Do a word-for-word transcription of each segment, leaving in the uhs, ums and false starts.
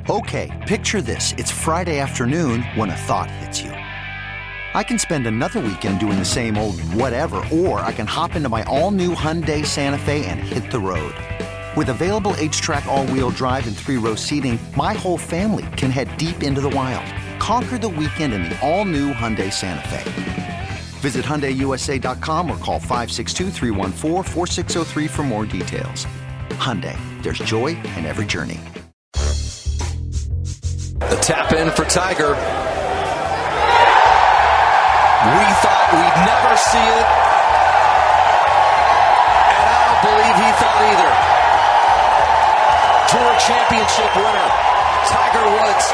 Okay, picture this. It's Friday afternoon when a thought hits you. I can spend another weekend doing the same old whatever, or I can hop into my all-new Hyundai Santa Fe and hit the road. With available H-Track all-wheel drive and three-row seating, my whole family can head deep into the wild. Conquer the weekend in the all-new Hyundai Santa Fe. Visit Hyundai U S A dot com or call five six two, three one four, four six zero three for more details. Hyundai, there's joy in every journey. The tap in for Tiger. We thought we'd never see it, and I don't believe he thought either. Tour championship winner, Tiger Woods,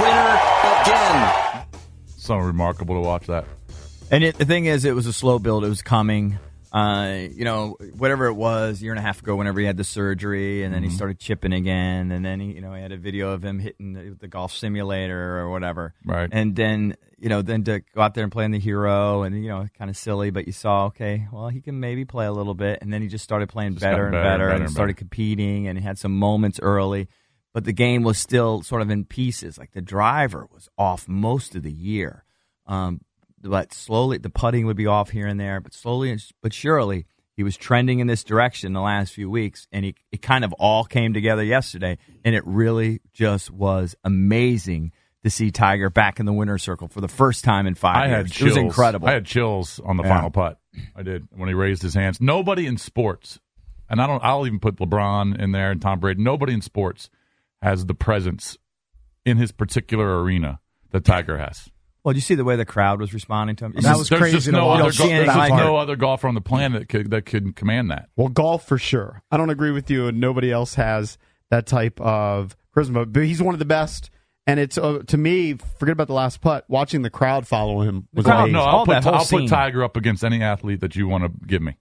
a winner again. So remarkable to watch that. And it, the thing is, it was a slow build. It was coming. Uh, you know, whatever it was, a year and a half ago, whenever he had the surgery, and then mm-hmm. he started chipping again, and then he, you know, he had a video of him hitting the, the golf simulator or whatever. Right. And then, you know, then to go out there and play in the hero, and you know, kind of silly, but you saw, okay, well, he can maybe play a little bit, and then he just started playing better and better, better, better and started better. competing, and he had some moments early, but the game was still sort of in pieces. Like the driver was off most of the year. Um, But slowly, the putting would be off here and there. But slowly but surely, he was trending in this direction the last few weeks. And he, it kind of all came together yesterday. And it really just was amazing to see Tiger back in the winner's circle for the first time in five I years. Had chills. It was incredible. I had chills on the yeah. final putt. I did, when he raised his hands. Nobody in sports, and I don't, I'll even put LeBron in there and Tom Brady, nobody in sports has the presence in his particular arena that Tiger has. Well, did you see the way the crowd was responding to him? That was there's crazy. Just no, other, there's go- there's like no other golfer on the planet that could, that could command that. Well, golf for sure. I don't agree with you, and nobody else has that type of charisma. But he's one of the best. And it's uh, to me, forget about the last putt. Watching the crowd follow him was no, amazing. No, I'll, put, I'll scene. put Tiger up against any athlete that you want to give me.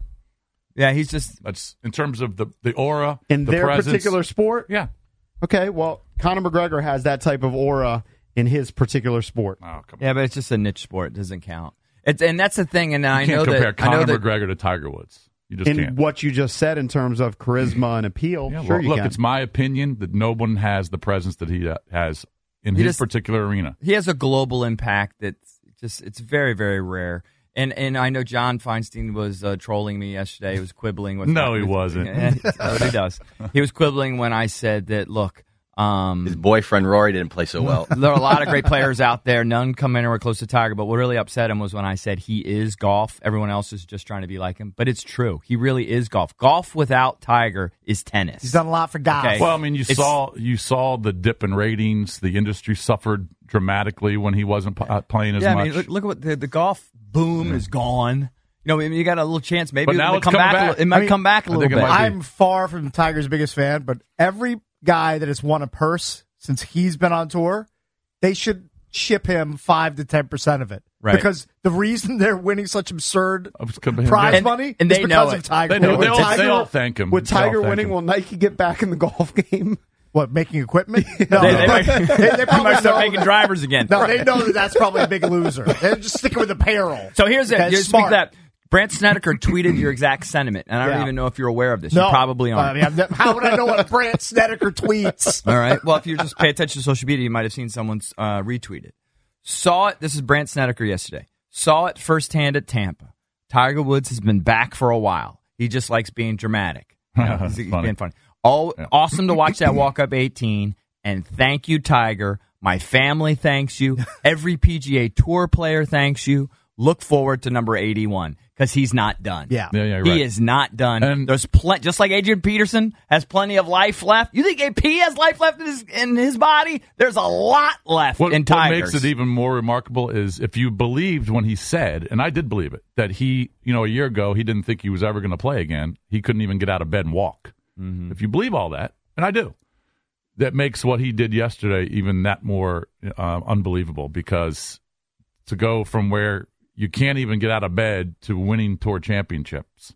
Yeah, he's just that's in terms of the the aura in the their presence. particular sport. Yeah. Okay. Well, Conor McGregor has that type of aura in his particular sport. Oh, come on. Yeah, but it's just a niche sport. It doesn't count. It's, and that's the thing. And you I can't know compare that Conor I know that, McGregor to Tiger Woods. You just in can't. what you just said in terms of charisma and appeal, Yeah, sure well, you look, can. it's my opinion that no one has the presence that he uh, has in He his just- particular arena. He has a global impact that's just it's very, very rare. And and I know John Feinstein was uh, trolling me yesterday. He was quibbling with No, my, he wasn't. Yeah, that's what he does. He was quibbling when I said that, look, um, his boyfriend Rory didn't play so well. there are a lot of great players out there. None come anywhere close to Tiger. But what really upset him was when I said he is golf. Everyone else is just trying to be like him. But it's true. He really is golf. Golf without Tiger is tennis. He's done a lot for golf. Okay. Well, I mean, you It's- saw you saw the dip in ratings. The industry suffered dramatically when he wasn't p- uh, playing as yeah, much. I mean, look, look at what the, the golf boom is gone. You know, I mean, you got a little chance. Maybe But now it, it's come coming back. back. A little, it might I mean, come back a I little think it bit. might be. I'm far from Tiger's biggest fan, but every guy that has won a purse since he's been on tour, they should ship him five to ten percent of it. Right. Because the reason they're winning such absurd Of- compared- prize And- money and is they because know of it. Tiger. They know With it. They all- Tiger- they all thank him. With They all Tiger thank winning, him. will Nike get back in the golf game? What, making equipment? No, They, they, might, they, they they probably might start know making that- drivers again. No, they know that that's probably a big loser. They're just sticking with apparel. So here's it. That's Here's speak smart. that. Brant Snedeker tweeted your exact sentiment, and I don't Yeah. even know if you're aware of this. No. You probably I aren't. mean, I've ne- how would I know what Brant Snedeker tweets? All right. Well, if you just pay attention to social media, you might have seen someone's uh, retweeted. Saw it. This is Brant Snedeker yesterday. Saw it firsthand at Tampa. Tiger Woods has been back for a while. He just likes being dramatic. You know, he's, he's Funny. being funny. Oh, Yeah. awesome to watch that walk up eighteen. And thank you, Tiger. My family thanks you. Every P G A Tour player thanks you. Look forward to number eighty-one because he's not done. Yeah. Yeah, yeah, He right. is not done. And- There's plenty, just like Adrian Peterson has plenty of life left. You think A P has life left in his in his body? There's a lot left What, in what Tigers. makes it even more remarkable is if you believed when he said, and I did believe it, that he, you know, a year ago he didn't think he was ever going to play again. He couldn't even get out of bed and walk. Mm-hmm. If you believe all that, and I do, that makes what he did yesterday even that more uh, unbelievable because to go from where you can't even get out of bed to winning tour championships.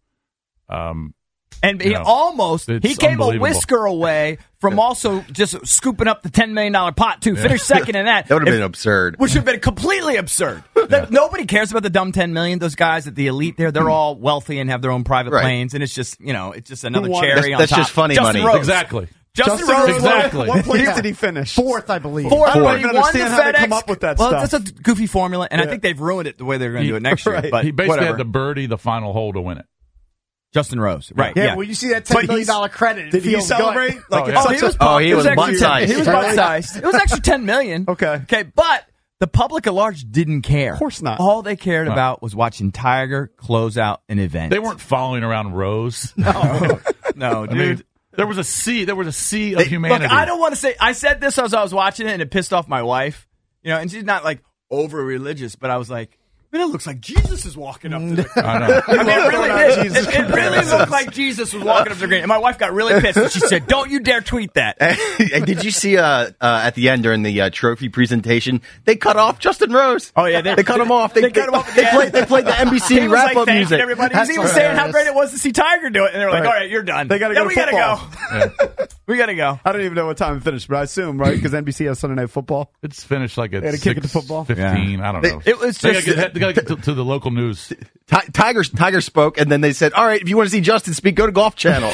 Um, And he you know, almost, it's he came a unbelievable. whisker away from also just scooping up the ten million dollars pot, too. Finished second in that. That would have If- been absurd. Which would have been completely absurd. That nobody cares about the dumb ten million dollars. Those guys at the elite there, they're all wealthy and have their own private Right. planes. And it's just, you know, it's just another won- cherry That's- on that's top. just funny Justin money. Rose. Exactly. Justin, Justin Rose, Rose, exactly. what place did he finish? Fourth, I believe. Fourth. I don't Fourth. even He won understand the how they FedEx. come up with that well, stuff. that's a goofy formula, and Yeah. I think they've ruined it the way they're going to do it next Right. year. But He basically whatever. had to birdie the final hole to win it. Justin Rose, right? Yeah, Yeah. when you see that ten But million he's- dollar credit, it Did he feels celebrate? good. Like Oh, it's yeah. Oh, such he was, a, Oh, he it was actually butt-sized. ten- He was butt-sized. It was actually ten million. Okay. Okay, but the public at large didn't care. Of course not. All they cared No. about was watching Tiger close out an event. They weren't following around Rose. No, no, I dude. mean, there was a sea. There was a sea of humanity. Look, I don't want to say. I said this as I was watching it, and it pissed off my wife. You know, and she's not like over religious, but I was like, man, it looks like Jesus is walking up to the. I know. I mean, it really Throwing out did. Jesus It, it really looked like Jesus was walking up to the green. And my wife got really pissed. And she said, "Don't you dare tweet that." And did you see uh, uh, at the end during the uh, trophy presentation, they cut off Justin Rose? Oh, yeah, they, they- cut him off. They, they cut him off at They the played. end. They played the N B C He was wrap like up thanking music. everybody. He was That's even saying how hilarious. great it was to see Tiger do it, and they were like, Right. "All right, you're done. They gotta yeah, go we to gotta football. go. We gotta go." I don't even know what time it finished, but I assume, right? Because N B C has Sunday Night Football. It's finished like at They had to kick it to six football? fifteen. I don't know. It was They just- gotta get, they gotta get to, to the local news. Ti- Tiger, Tiger spoke, and then they said, "All right, if you want to see Justin speak, go to Golf Channel."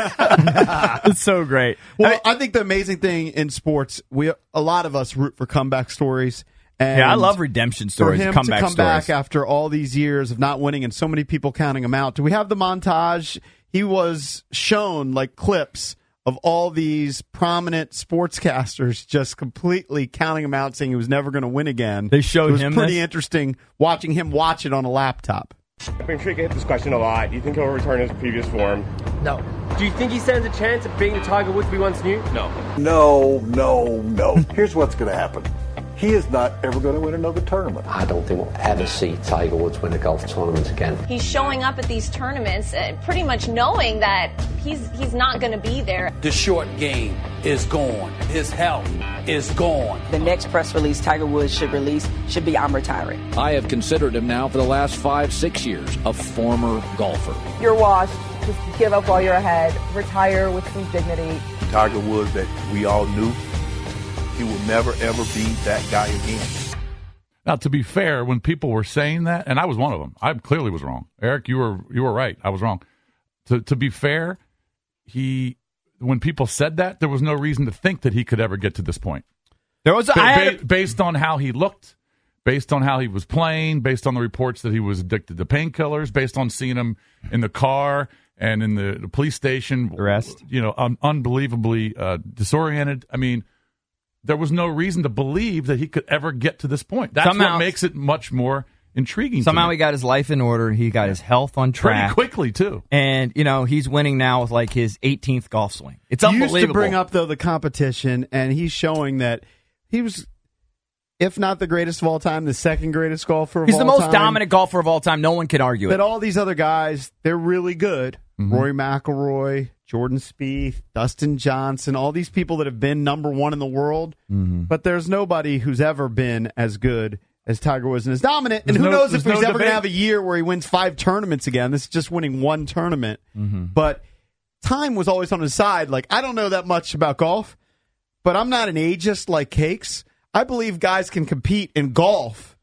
It's so great. Well, I think the amazing thing in sports, we a lot of us root for comeback stories. And Yeah, I love redemption for stories, him comeback to come stories. back after all these years of not winning and so many people counting him out. Do we have the montage? He was shown like clips of all these prominent sportscasters just completely counting him out, saying he was never going to win again. They showed it was him pretty this? interesting watching him watch it on a laptop. I've been sure you get this question a lot. Do you think he'll return his previous form? No. Do you think he stands a chance of being the Tiger Woods we once knew? No. No, no, no. Here's what's going to happen. He is not ever going to win another tournament. I don't think we'll ever see Tiger Woods win a golf tournament again. He's showing up at these tournaments uh, pretty much knowing that he's he's not going to be there. The short game is gone. His health is gone. The next press release Tiger Woods should release should be "I'm retiring." I have considered him now for the last five, six years a former golfer. You're washed. Just give up while you're ahead. Retire with some dignity. Tiger Woods that we all knew, he will never, ever be that guy again. Now, to be fair, when people were saying that, and I was one of them, I clearly was wrong. Eric, you were you were right. I was wrong. To to be fair, he when people said that, there was no reason to think that he could ever get to this point. There was a, ba- I had ba- based on how he looked, based on how he was playing, based on the reports that he was addicted to painkillers, based on seeing him in the car and in the, the police station, arrest. You know, un- unbelievably uh, disoriented. I mean, there was no reason to believe that he could ever get to this point. That's Somehow- what makes it much more intriguing. Somehow to me. he got his life in order. He got his health on track pretty quickly too. And you know he's winning now with like his eighteenth golf swing. It's You unbelievable. used to bring up though the competition, and he's showing that he was, if not the greatest of all time, the second greatest golfer of He's all the most time. dominant golfer of all time. No one can argue That it. all these other guys, they're really good. Mm-hmm. Rory McIlroy, Jordan Spieth, Dustin Johnson, all these people that have been number one in the world. Mm-hmm. But there's nobody who's ever been as good as Tiger Woods and as dominant. And There's who no- knows if there's he's no ever going to debate. have a year where he wins five tournaments again. This is just winning one tournament. Mm-hmm. But time was always on his side. Like, I don't know that much about golf, but I'm not an ageist like Cakes. I believe guys can compete in golf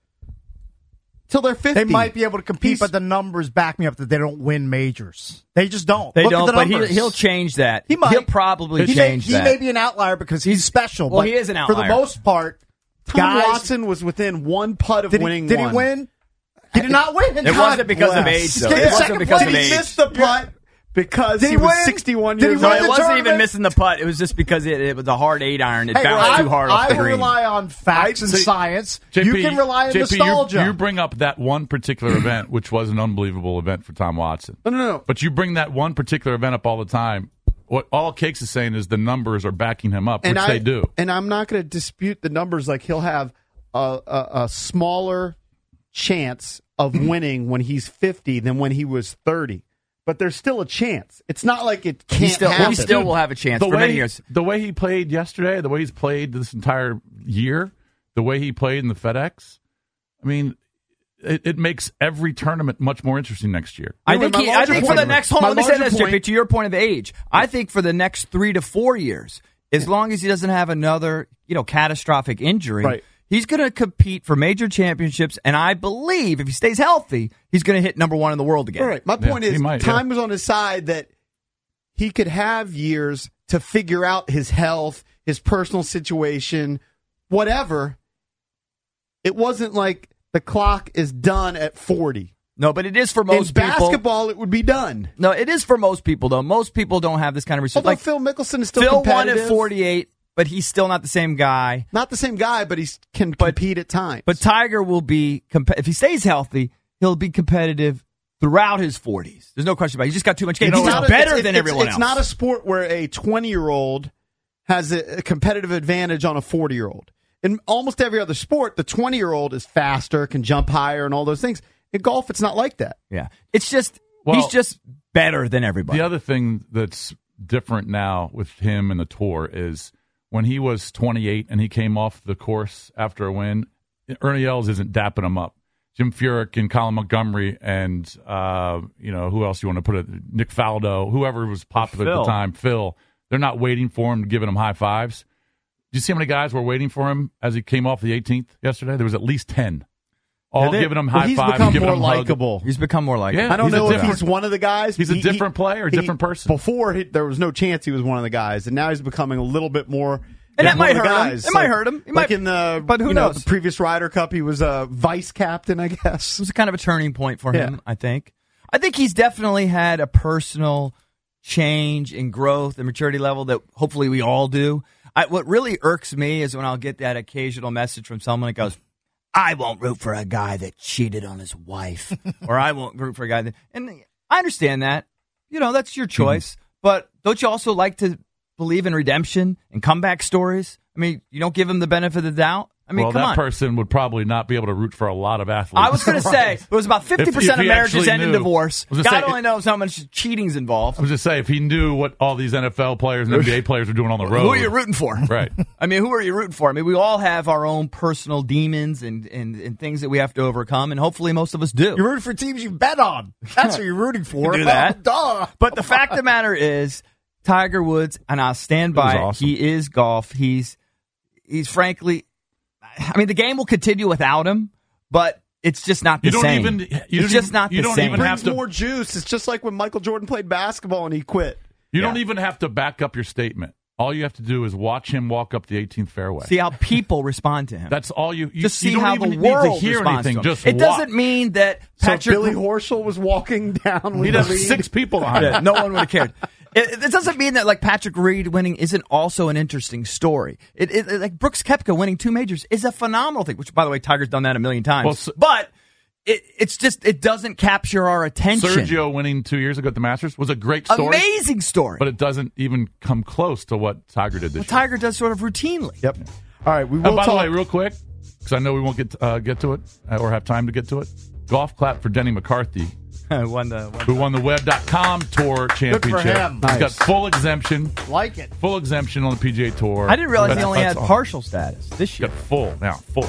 till they're fifty. They might be able to compete, He's- but the numbers back me up that they don't win majors. They just don't. They Look don't, at the but he, numbers. he'll change that. He might. He'll probably he change may, that. He may be an outlier because he's special. Well, but he is an For the outlier. most part, Tom guys, Watson was within one putt of did he, winning did one. he win? He did not win. It God wasn't because of bless. age, though. He It came wasn't second because place. of He age. missed the putt because Did he, he was win? sixty-one Did he years no, win old. it the wasn't even tournament? missing the putt. It was just because it, it was a hard eight iron. It Hey, bounced I, too hard I off the will green. rely on facts and See, science. J P, you can rely on J P, nostalgia. You, you bring up that one particular event, which was an unbelievable event for Tom Watson. No, no, no. But you bring that one particular event up all the time. What all Cakes is saying is the numbers are backing him up, which and I, they do. And I'm not going to dispute the numbers. Like, he'll have a, a, a smaller chance of winning when he's fifty than when he was thirty. But there's still a chance. It's not like it can't He still, happen. he still will have a chance The for way, many years. the way he played yesterday, the way he's played this entire year, the way he played in the FedEx, I mean, it, it makes every tournament much more interesting next year. I Yeah, think but he, my I larger think for the point- next hold my on, let me say larger this, J P, point- to your point of age. I think for the next three to four years, as long as he doesn't have another, you know, catastrophic injury, Right. he's going to compete for major championships. And I believe if he stays healthy, he's going to hit number one in the world again. All right. My Yeah, point he is, might, time yeah. was on his side that he could have years to figure out his health, his personal situation, whatever. It wasn't like the clock is done at forty. No, but it is for most In people. basketball, it would be done. No, it is for most people, though. Most people don't have this kind of respect. Although Like Phil Mickelson is still Phil won competitive. at forty-eight, but he's still not the same guy. Not the same guy, but he can But- compete at times. But Tiger will be, comp- if he stays healthy, he'll be competitive throughout his forties. There's no question about it. He just got too much game. It's He's not a- better it's- than it's- everyone it's else. not a sport where a twenty-year-old has a, a competitive advantage on a forty-year-old. In almost every other sport, the twenty-year-old is faster, can jump higher, and all those things. In golf, it's not like that. Yeah. It's just, Well, he's just better than everybody. The other thing that's different now with him and the tour is when he was twenty-eight and he came off the course after a win, Ernie Els isn't dapping him up. Jim Furyk and Colin Montgomery and, uh, you know, who else you want to put it? Nick Faldo, whoever was popular at Phil. the time, Phil. They're not waiting for him, giving him high fives. Did you see how many guys were waiting for him as he came off the eighteenth yesterday? There was at least ten. All Yeah, they- giving him well, high he's fives, become giving more him hugs. likable. He's become more likable. Yeah, I don't he's a know if different- he's one of the guys. He's a He- he- different player, a he- different person. Before, he, there was no chance he was one of the guys, and now he's becoming a little bit more. And yeah, that one might of the hurt him. guys. It might Like- hurt him. It like might- in the, but who you know, knows? the previous Ryder Cup, he was a vice captain, I guess. It was kind of a turning point for him, Yeah. I think. I think he's definitely had a personal change in growth and maturity level that hopefully we all do. I, what really irks me is when I'll get that occasional message from someone that goes, I won't root for a guy that cheated on his wife, or I won't root for a guy that. And I understand that. You know, that's your choice. Mm-hmm. But don't you also like to believe in redemption and comeback stories? I mean, you don't give him the benefit of the doubt? I mean, well, come that on. person would probably not be able to root for a lot of athletes. I was going to say, it was about fifty percent If- if of he marriages actually end in knew. divorce. I was God gonna say, only knows how much cheating's involved. I was just saying, if he knew what all these N F L players and N B A players are doing on the road. Who are you rooting for? Right. I mean, who are you rooting for? I mean, we all have our own personal demons and, and, and things that we have to overcome, and hopefully most of us do. You're rooting for teams you bet on. That's who you're rooting for. do that. Oh, duh. But the fact of the matter is, Tiger Woods, and I'll stand by it, awesome. he is golf. He's, he's frankly, I mean, the game will continue without him, but it's just not the You don't same. even- you it's don't just even- not you the don't same. even have Brings to- more juice. It's just like when Michael Jordan played basketball and he quit. You Yeah. don't even have to back up your statement. All you have to do is watch him walk up the eighteenth fairway. See how people respond to him. That's all you. you Just you see don't how even the need world to hear responds anything. to him. Just it watch. doesn't mean that So Patrick Billy Horschel was walking down with He'd the have lead. six people behind Yeah, him. no one would have cared. It, it doesn't mean that like Patrick Reed winning isn't also an interesting story. It, it like Brooks Koepka winning two majors is a phenomenal thing. Which, by the way, Tiger's done that a million times. Well, so- but it, it's just it doesn't capture our attention. Sergio winning two years ago at the Masters was a great story. Amazing story. But it doesn't even come close to what Tiger did this well, year. Tiger does sort of routinely. Yep. All right, we Oh, will by talk. the way, real quick, because I know we won't get uh, get to it uh, or have time to get to it. Golf clap for Denny McCarthy, won the, won who won the Web dot com Tour Championship. him. He's got Nice. full exemption, Like it. full exemption on the P G A Tour. I didn't realize That's- he only that's had all. partial status this He's year. got full now, full.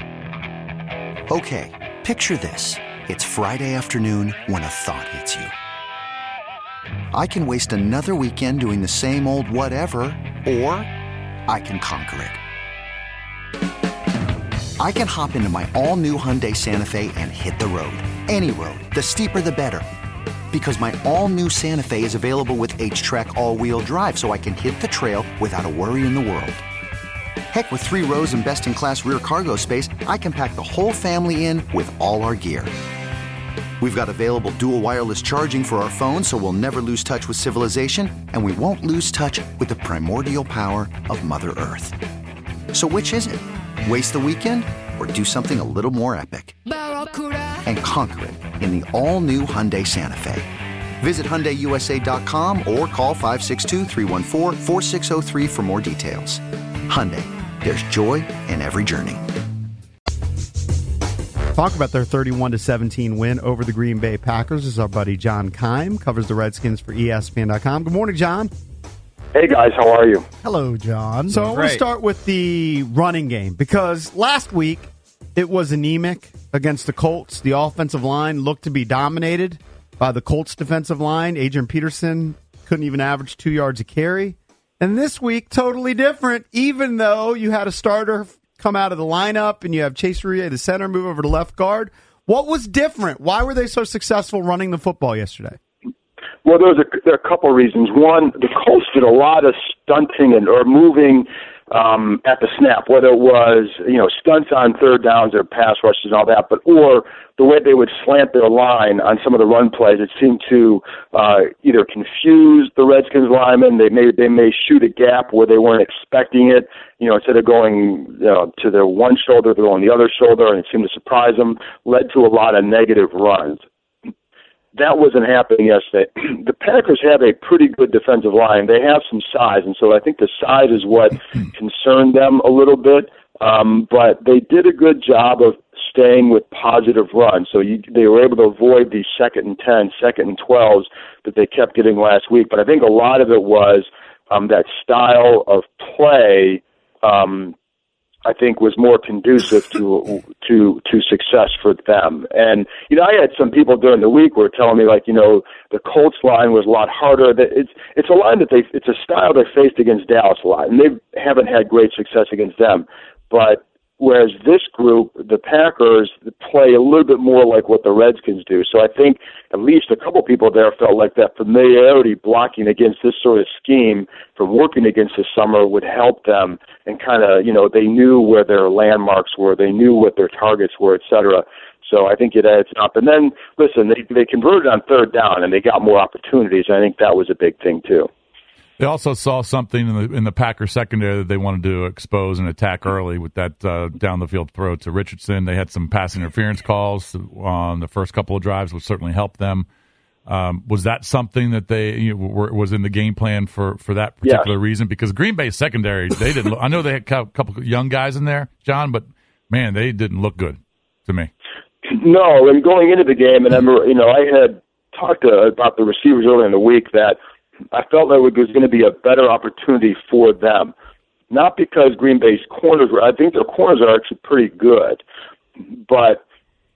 Okay, picture this. It's Friday afternoon when a thought hits you. I can waste another weekend doing the same old whatever, or I can conquer it. I can hop into my all-new Hyundai Santa Fe and hit the road. Any road. The steeper, the better. Because my all-new Santa Fe is available with H-Track all-wheel drive, so I can hit the trail without a worry in the world. Heck, with three rows and best-in-class rear cargo space, I can pack the whole family in with all our gear. We've got available dual wireless charging for our phones, so we'll never lose touch with civilization, and we won't lose touch with the primordial power of Mother Earth. So which is it? Waste the weekend or do something a little more epic? And conquer it in the all-new Hyundai Santa Fe. Visit Hyundai U S A dot com or call five six two, three one four, four six zero three for more details. Hyundai, there's joy in every journey. Talk about their thirty-one to seventeen win over the Green Bay Packers. This is our buddy John Keim, covers the Redskins for E S P N dot com. Good morning, John. Hey, guys, how are you? Hello, John. So I want to Great. start with the running game because last week it was anemic against the Colts. The offensive line looked to be dominated by the Colts defensive line. Adrian Peterson couldn't even average two yards a carry. And this week, totally different, even though you had a starter come out of the lineup and you have Chase Uriah, the center, move over to left guard. What was different? Why were they so successful running the football yesterday? Well, there's a, there are a couple of reasons. One, the Colts did a lot of stunting and or moving um, at the snap, whether it was, you know, stunts on third downs or pass rushes and all that, but or the way they would slant their line on some of the run plays, it seemed to uh, either confuse the Redskins linemen. They may they may shoot a gap where they weren't expecting it. You know, instead of going you know, to their one shoulder, they're on the other shoulder, and it seemed to surprise them. Led to a lot of negative runs. That wasn't happening yesterday. The Packers have a pretty good defensive line. They have some size, and so I think the size is what concerned them a little bit. Um, but they did a good job of staying with positive runs. So you, they were able to avoid the second and ten, second and twelves that they kept getting last week. But I think a lot of it was um, that style of play um, I think was more conducive to to to success for them. And you know, I had some people during the week were telling me like, you know, the Colts line was a lot harder. That it's it's a line that they it's a style they faced against Dallas a lot, and they haven't had great success against them. But whereas this group, the Packers, play a little bit more like what the Redskins do. So I think at least a couple people there felt like that familiarity blocking against this sort of scheme from working against this summer would help them, and kind of, you know, they knew where their landmarks were, they knew what their targets were, et cetera. So I think it adds up. And then, listen, they, they converted on third down, and they got more opportunities, and I think that was a big thing too. They also saw something in the in the Packers secondary that they wanted to expose and attack early with that uh, down the field throw to Richardson. They had some pass interference calls on the first couple of drives, which certainly helped them. Um, was that something that they you know, were, was in the game plan for, for that particular yes. reason? Because Green Bay's secondary, they didn't. I know they had a couple of young guys in there, John, but man, they didn't look good to me. No, and going into the game, and I remember, you know, I had talked to, about the receivers earlier in the week that I felt like it was going to be a better opportunity for them. Not because Green Bay's corners were, I think their corners are actually pretty good, but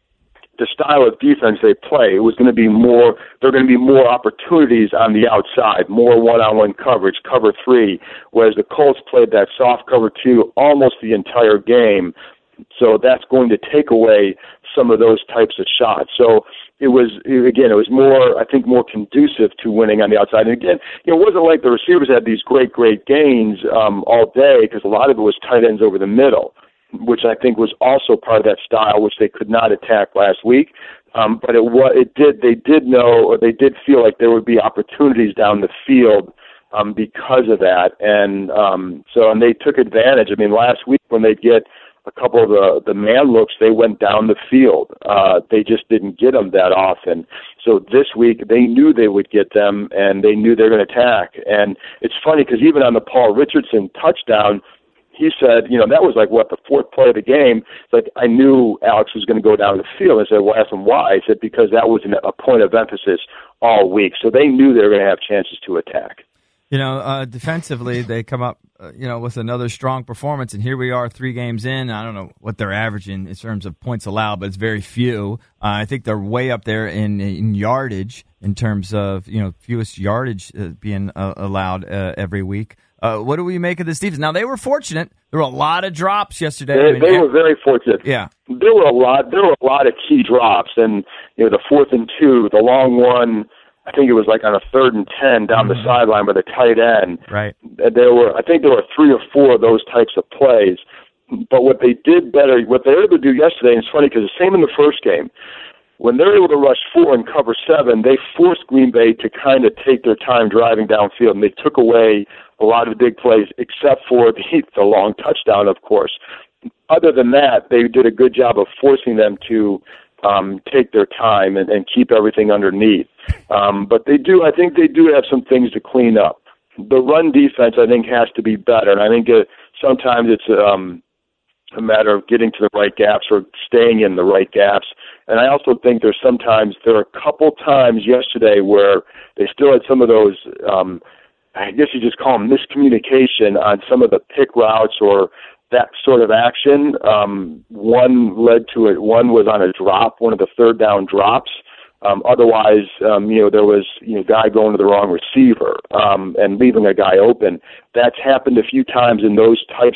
the style of defense they play, it was going to be more, there are going to be more opportunities on the outside, more one-on-one coverage, cover three, whereas the Colts played that soft cover two almost the entire game. So that's going to take away some of those types of shots. So it was, again, it was more, I think, more conducive to winning on the outside. And again, you know, it wasn't like the receivers had these great, great gains um, all day, because a lot of it was tight ends over the middle, which I think was also part of that style, which they could not attack last week. Um, but it was, it did, they did know, or they did feel like there would be opportunities down the field um, because of that. And um, so, and they took advantage. I mean, last week when they get a couple of the, the man looks, they went down the field. Uh, they just didn't get them that often. So this week they knew they would get them, and they knew they were going to attack. And it's funny because even on the Paul Richardson touchdown, he said, you know, that was like, what, the fourth play of the game. It's like, I knew Alex was going to go down the field. I said, well, I asked him why. He said, because that was an, a point of emphasis all week. So they knew they were going to have chances to attack. You know, uh, defensively, they come up, uh, you know, with another strong performance, and here we are three games in. I don't know what they're averaging in terms of points allowed, but it's very few. Uh, I think they're way up there in, in yardage in terms of, you know, fewest yardage uh, being uh, allowed uh, every week. Uh, what do we make of this defense? Now, they were fortunate. There were a lot of drops yesterday. They, I mean, they were very fortunate. Yeah. There were a lot, there were a lot of key drops, and, you know, the fourth and two, the long one, I think it was like on a third and ten down mm-hmm. the sideline by the tight end. Right. There were, I think there were three or four of those types of plays. But what they did better, what they were able to do yesterday, and it's funny because the same in the first game, when they're able to rush four and cover seven, they forced Green Bay to kind of take their time driving downfield, and they took away a lot of the big plays, except for the, the long touchdown, of course. Other than that, they did a good job of forcing them to um, take their time and, and keep everything underneath. Um, but they do, I think they do have some things to clean up. The run defense, I think, has to be better, and I think uh, sometimes it's um, a matter of getting to the right gaps or staying in the right gaps. And I also think there's sometimes, there are a couple times yesterday where they still had some of those, um, I guess you just call them miscommunication on some of the pick routes or that sort of action. Um, one led to it. One was on a drop, one of the third down drops. Um, otherwise, um, you know, there was, you know, a guy going to the wrong receiver um, and leaving a guy open. That's happened a few times in those types of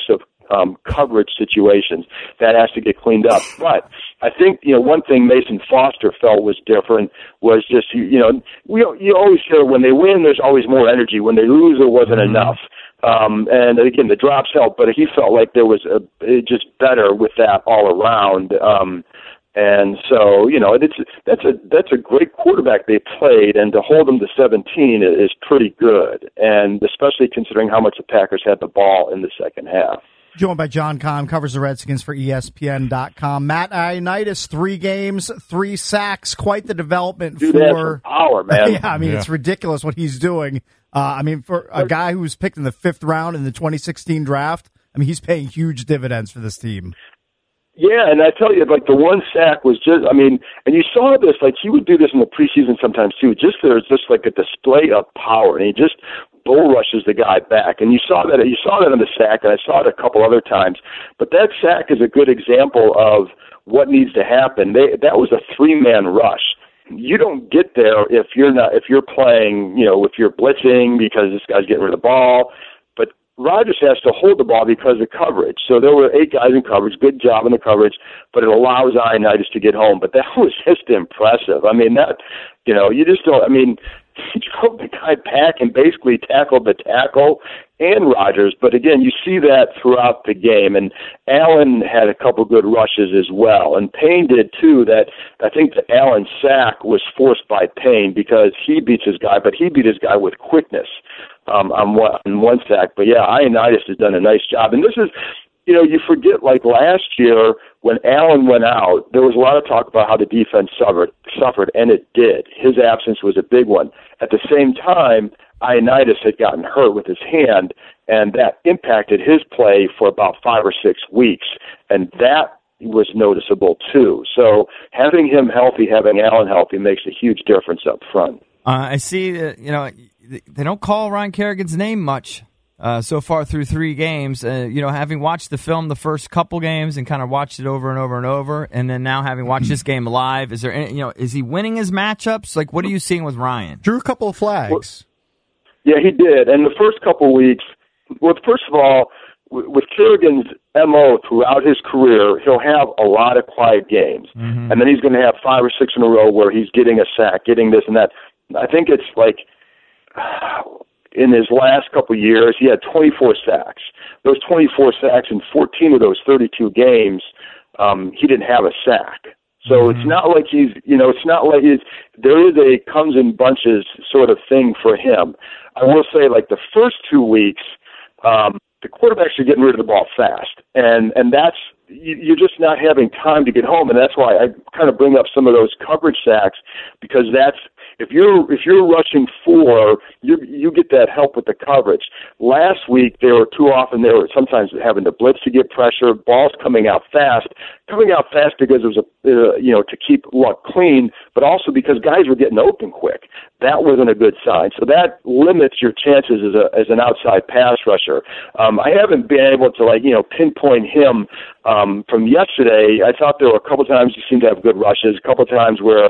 um, coverage situations. That has to get cleaned up. But I think, you know, one thing Mason Foster felt was different was just, you know, we, you always hear when they win, there's always more energy. When they lose, there wasn't mm-hmm. enough. Um, and again, the drops helped, but he felt like there was a, just better with that all around. Um, and so, you know, it's, that's a, that's a great quarterback they played, and to hold them to seventeen is pretty good. And especially considering how much the Packers had the ball in the second half. Joined by John Kahn, covers the Redskins for E S P N dot com. Matt Ioannidis, three games, three sacks, quite the development Dude, for power, man. Yeah, I mean, yeah. it's ridiculous what he's doing. Uh, I mean, for a guy who was picked in the fifth round in the twenty sixteen draft, I mean, he's paying huge dividends for this team. Yeah, and I tell you, like, the one sack was just, I mean, and you saw this, like, he would do this in the preseason sometimes, too. Just there's just, like, a display of power, and he just bull rushes the guy back. And you saw that, you saw that in the sack, and I saw it a couple other times. But that sack is a good example of what needs to happen. They, that was a three-man rush. You don't get there if you're not, if you're playing, you know, if you're blitzing because this guy's getting rid of the ball. But Rodgers has to hold the ball because of coverage. So there were eight guys in coverage, good job in the coverage, but it allows Ioannidis to get home. But that was just impressive. I mean, that, you know, you just don't, I mean, he drove the guy back and basically tackled the tackle and Rodgers. But again, you see that throughout the game. And Allen had a couple good rushes as well. And Payne did too. That I think the Allen sack was forced by Payne because he beats his guy, but he beat his guy with quickness um, on, one, on one sack. But yeah, Ioannidis has done a nice job. And this is, you know, you forget, like last year when Allen went out, there was a lot of talk about how the defense suffered, suffered, and it did. His absence was a big one. At the same time, Ioannidis had gotten hurt with his hand, and that impacted his play for about five or six weeks, and that was noticeable too. So having him healthy, having Allen healthy makes a huge difference up front. Uh, I see that, you know, they don't call Ryan Kerrigan's name much. Uh, so far through three games, uh, you know, having watched the film the first couple games and kind of watched it over and over and over, and then now having watched this game live, is there any, you know, is he winning his matchups? Like, what are you seeing with Ryan? Drew a couple of flags. Yeah, he did. And the first couple of weeks, well, first of all, with Kerrigan's M O throughout his career, he'll have a lot of quiet games. Mm-hmm. And then he's going to have five or six in a row where he's getting a sack, getting this and that. I think it's like... in his last couple of years, he had twenty-four sacks. Those twenty-four sacks in fourteen of those thirty-two games, um, he didn't have a sack. So mm-hmm. it's not like he's, you know, it's not like he's, there is a comes in bunches sort of thing for him. I will say, like the first two weeks, um, the quarterbacks are getting rid of the ball fast, and and that's, you're just not having time to get home, and that's why I kind of bring up some of those coverage sacks, because that's, if you're if you're rushing four, you you get that help with the coverage. Last week they were too often they were sometimes having to blitz to get pressure, balls coming out fast, coming out fast because it was a uh, you know to keep luck clean, but also because guys were getting open quick. That wasn't a good sign. So that limits your chances as a as an outside pass rusher. Um, I haven't been able to like you know pinpoint him um, from yesterday. I thought there were a couple times he seemed to have good rushes, a couple times where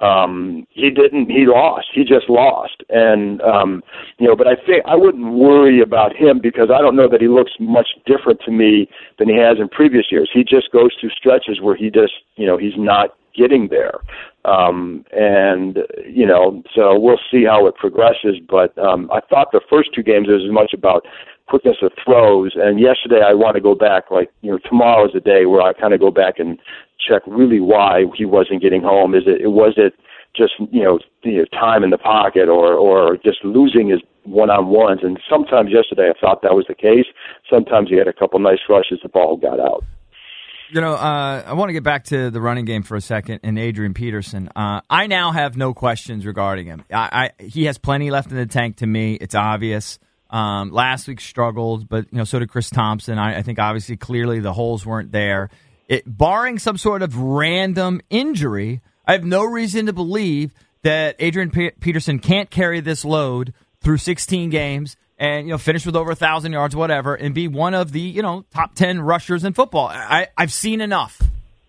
um, he didn't. He lost. He just lost. And, um, you know, but I think I wouldn't worry about him because I don't know that he looks much different to me than he has in previous years. He just goes through stretches where he just, you know, he's not getting there. Um, and, you know, so we'll see how it progresses. But um, I thought the first two games was as much about quickness of throws. And yesterday I want to go back, like, you know, tomorrow is a day where I kind of go back and check really why he wasn't getting home. Is it, was it, just, you know, you know, time in the pocket or, or just losing his one-on-ones. And sometimes yesterday I thought that was the case. Sometimes he had a couple nice rushes, the ball got out. You know, uh, I want to get back to the running game for a second and Adrian Peterson. Uh, I now have no questions regarding him. I, I, he has plenty left in the tank to me. It's obvious. Um, last week struggled, but, you know, so did Chris Thompson. I, I think obviously clearly the holes weren't there. It, barring some sort of random injury, I have no reason to believe that Adrian P- Peterson can't carry this load through sixteen games and, you know, finish with over one thousand yards, whatever, and be one of the, you know, top ten rushers in football. I, I've seen enough.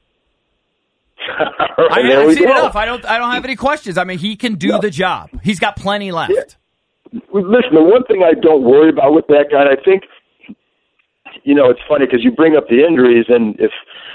right, I, I've seen go. enough. I don't I don't have any questions. I mean, he can do no. the job. He's got plenty left. Yeah. Listen, the one thing I don't worry about with that guy, I think you know, it's funny because you bring up the injuries, and if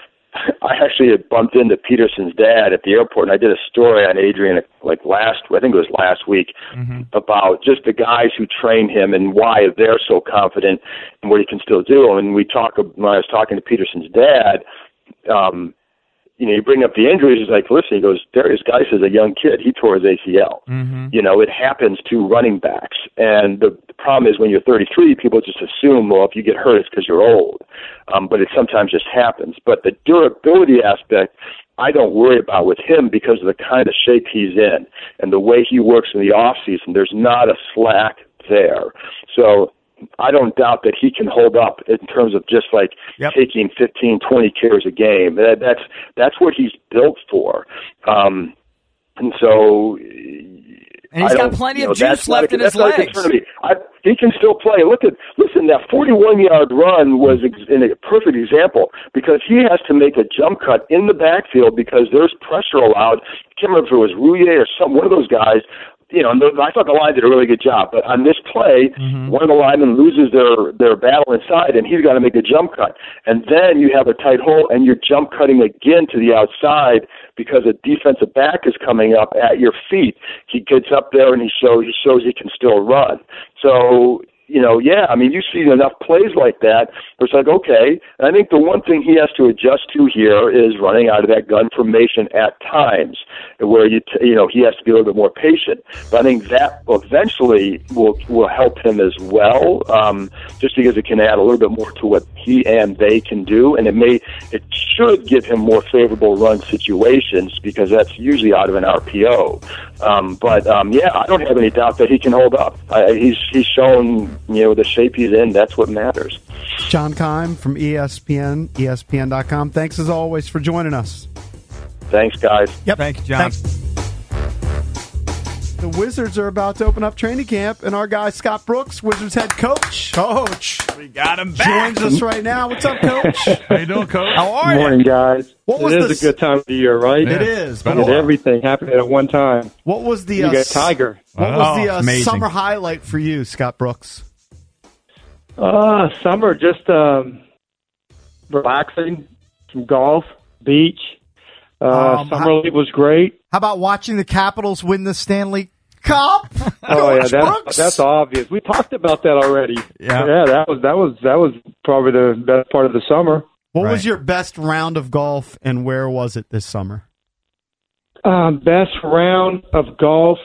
I actually had bumped into Peterson's dad at the airport, and I did a story on Adrian like last, I think it was last week, mm-hmm. about just the guys who train him and why they're so confident in what he can still do. And we talk when I was talking to Peterson's dad. Um, You know, you bring up the injuries, he's like, listen, he goes, Darius Geis is a young kid. He tore his A C L. Mm-hmm. You know, it happens to running backs. And the, the problem is when you're thirty-three, people just assume, well, if you get hurt, it's because you're old. Um, but it sometimes just happens. But the durability aspect, I don't worry about with him because of the kind of shape he's in and the way he works in the off season. There's not a slack there. So I don't doubt that he can hold up in terms of just like yep. taking fifteen, twenty carries a game. That, that's that's what he's built for. Um, and so, and he's got plenty you know, of juice left a, in his legs. I, he can still play. Look at listen. That forty-one yard run was ex- in a perfect example because he has to make a jump cut in the backfield because there's pressure allowed. I can't remember if it was Rouillet or some one of those guys. You know, I thought the line did a really good job. But on this play, mm-hmm. one of the linemen loses their, their battle inside, and he's got to make a jump cut. And then you have a tight hole, and you're jump cutting again to the outside because a defensive back is coming up at your feet. He gets up there, and he shows he shows he can still run. So, you know, yeah, I mean, you see enough plays like that where it's like, okay. And I think the one thing he has to adjust to here is running out of that gun formation at times where, you t- you know, he has to be a little bit more patient. But I think that eventually will will help him as well, um, just because it can add a little bit more to what he and they can do. And it may, it should give him more favorable run situations because that's usually out of an R P O. Um, but, um, yeah, I don't have any doubt that he can hold up. I, he's he's shown, you know, the shape he's in. That's what matters. John Keim from E S P N, E S P N dot com. Thanks, as always, for joining us. Thanks, guys. Yep. Thank you, John. Thanks. The Wizards are about to open up training camp, and our guy Scott Brooks, Wizards head coach. Coach. We got him back. Joins us right now. What's up, Coach? How you doing, Coach? How are you? Good morning, guys. What was it is this? a good time of the year, right? Yeah, it is. But everything happening at one time. What was the you uh, got Tiger? What oh, was the uh, amazing. summer highlight for you, Scott Brooks? Uh, summer, just um, relaxing, some golf, beach. Uh, um, summer league was great. How about watching the Capitals win the Stanley Cup? Oh yeah, that's, that's obvious. We talked about that already. Yeah, yeah, that was that was that was probably the best part of the summer. What right. was your best round of golf, and where was it this summer? Um, best round of golf,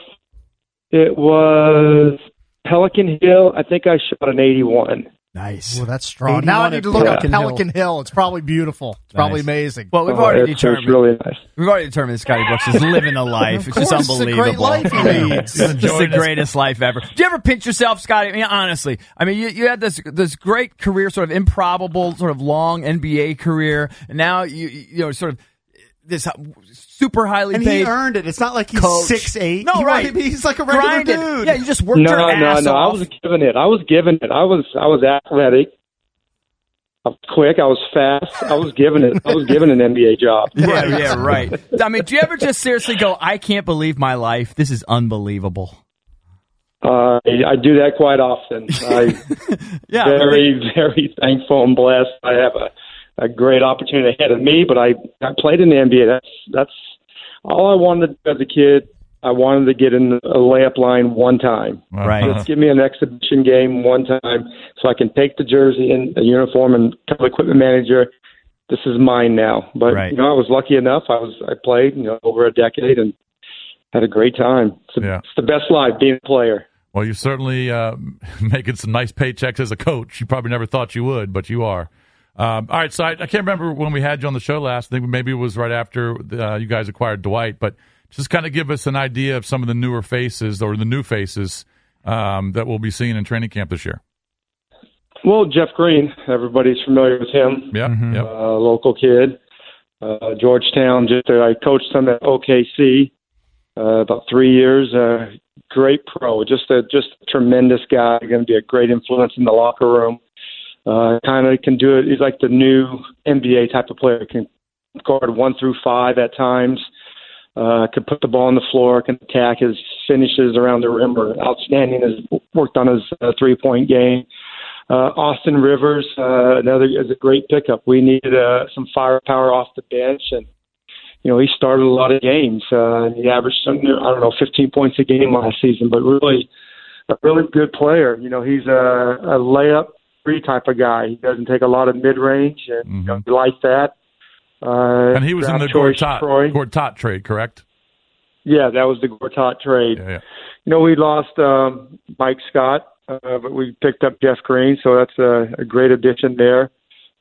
it was Pelican Hill. I think I shot an eighty-one. Nice. Well, that's strong. Now I need to look yeah. up Pelican Hill. Hill. It's probably beautiful. It's nice. Probably amazing. Well, we've oh, already it's, determined. It's really nice. We've already determined that Scotty Brooks is living a life. It's just unbelievable. It's a great life he leads. It's the greatest life ever. Do you ever pinch yourself, Scotty? I mean, honestly. I mean, you, you had this this great career, sort of improbable, sort of long N B A career, and now you you know sort of this super highly and paid. And he earned it. It's not like he's six eight. No, he right. He's like a regular Grinded. dude. Yeah, you just worked no, your no, ass no, off. I was given it. I was given it. I was I was athletic. I was quick. I was fast. I was given it. I was given an N B A job. Yeah, yeah, right. I mean, do you ever just seriously go, I can't believe my life. This is unbelievable. Uh, I do that quite often. I yeah, very, very thankful and blessed. I have a, a great opportunity ahead of me, but I, I played in the N B A. That's that's all I wanted to do as a kid. I wanted to get in a layup line one time. Right. Just give me an exhibition game one time so I can take the jersey and the uniform and tell the equipment manager, this is mine now. But, right. you know, I was lucky enough. I was I played, you know, over a decade and had a great time. It's, the, yeah. it's the best life, being a player. Well, you're certainly uh, making some nice paychecks as a coach. You probably never thought you would, but you are. Um, all right, so I, I can't remember when we had you on the show last. I think maybe it was right after uh, you guys acquired Dwight, but just kind of give us an idea of some of the newer faces or the new faces um, that we'll be seeing in training camp this year. Well, Jeff Green, everybody's familiar with him. Yeah, mm-hmm. yep. uh, local kid, uh, Georgetown. Just uh, I coached him at O K C uh, about three years. Uh, great pro, just a just a tremendous guy. Going to be a great influence in the locker room. Uh, kind of can do it. He's like the new N B A type of player. Can guard one through five at times. Uh, could put the ball on the floor, can attack. His finishes around the rim are outstanding. Has worked on his uh, three-point game. Uh, Austin Rivers, uh, another is a great pickup. We needed uh, some firepower off the bench, and you know he started a lot of games. Uh, he averaged something, I don't know, fifteen points a game last season, but really a really good player. You know, he's a, a layup three type of guy. He doesn't take a lot of mid range, and mm-hmm. you know, we like that. Uh, and he was in the Gortat, Gortat trade, correct? Yeah, that was the Gortat trade. Yeah, yeah. You know, we lost um, Mike Scott. Uh, but we picked up Jeff Green, so that's a, a great addition there.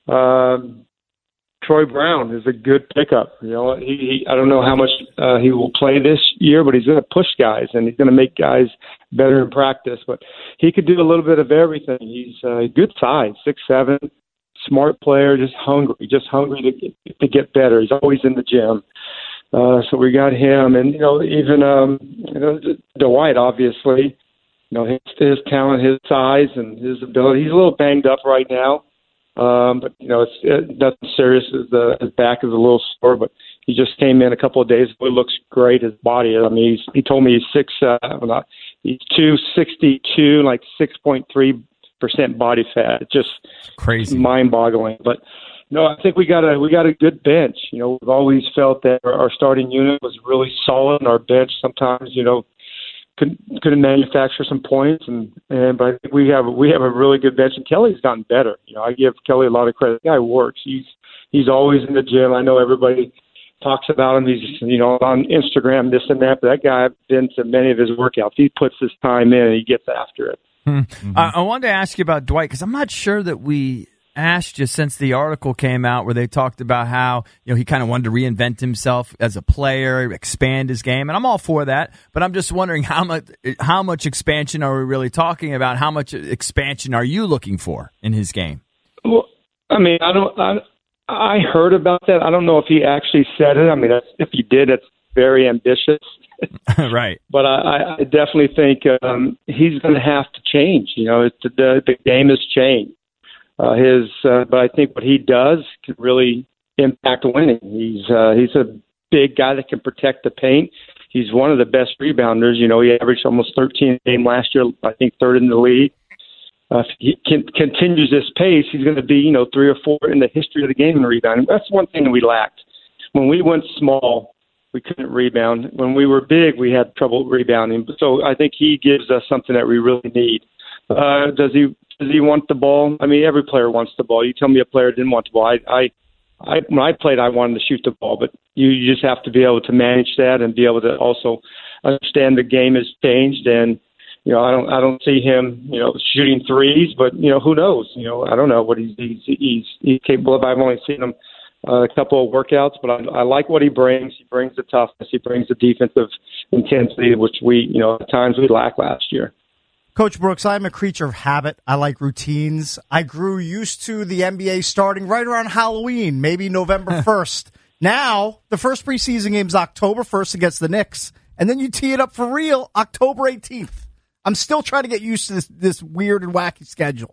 Um, Troy Brown is a good pickup. You know, he, he I don't know how much uh, he will play this year, but he's going to push guys and he's going to make guys better in practice. But he could do a little bit of everything. He's uh, good size, six seven, smart player, just hungry, just hungry to get, to get better. He's always in the gym. Uh, so we got him, and you know, even um, you know, Dwight, obviously. You know, his, his talent, his size, and his ability. He's a little banged up right now, um, but, you know, it's it, nothing serious. His, uh, his back is a little sore, but he just came in a couple of days ago. He looks great, his body. I mean, he's, he told me he's six, uh, not, he's two sixty-two, like six point three percent body fat. It's just crazy, mind-boggling. But, no, I think we got a we got a good bench. You know, we've always felt that our, our starting unit was really solid, and our bench sometimes, you know, Couldn't, couldn't manufacture some points, and, and but I think we have we have a really good bench. And Kelly's gotten better. You know, I give Kelly a lot of credit. The guy works. He's he's always in the gym. I know everybody talks about him. He's you know on Instagram, this and that. But that guy, I've been to many of his workouts. He puts his time in and he gets after it. Hmm. Mm-hmm. I, I wanted to ask you about Dwight because I'm not sure that we asked you since the article came out where they talked about how you know he kind of wanted to reinvent himself as a player, expand his game, and I'm all for that. But I'm just wondering how much how much expansion are we really talking about? How much expansion are you looking for in his game? Well, I mean, I don't. I, I heard about that. I don't know if he actually said it. I mean, if he did, it's very ambitious. Right. But I, I definitely think um, he's going to have to change. You know, it's, the the game has changed. Uh, his, uh, but I think what he does can really impact winning. He's uh, he's a big guy that can protect the paint. He's one of the best rebounders. You know, he averaged almost thirteen a game last year. I think third in the league. Uh, if he can, continues this pace, he's going to be you know three or four in the history of the game in rebounding. That's one thing that we lacked. When we went small, we couldn't rebound. When we were big, we had trouble rebounding. So I think he gives us something that we really need. Uh, does he? Does he want the ball? I mean, every player wants the ball. You tell me a player didn't want the ball. I, I, I when I played, I wanted to shoot the ball, but you, you just have to be able to manage that and be able to also understand the game has changed. And you know, I don't, I don't see him, you know, shooting threes, but you know, who knows? You know, I don't know what he's he's he's, he's capable of. I've only seen him uh, a couple of workouts, but I, I like what he brings. He brings the toughness. He brings the defensive intensity, which we, you know, at times we lacked last year. Coach Brooks, I'm a creature of habit. I like routines. I grew used to the N B A starting right around Halloween, maybe November first. Now, the first preseason game is October first against the Knicks, and then you tee it up for real October eighteenth. I'm still trying to get used to this, this weird and wacky schedule.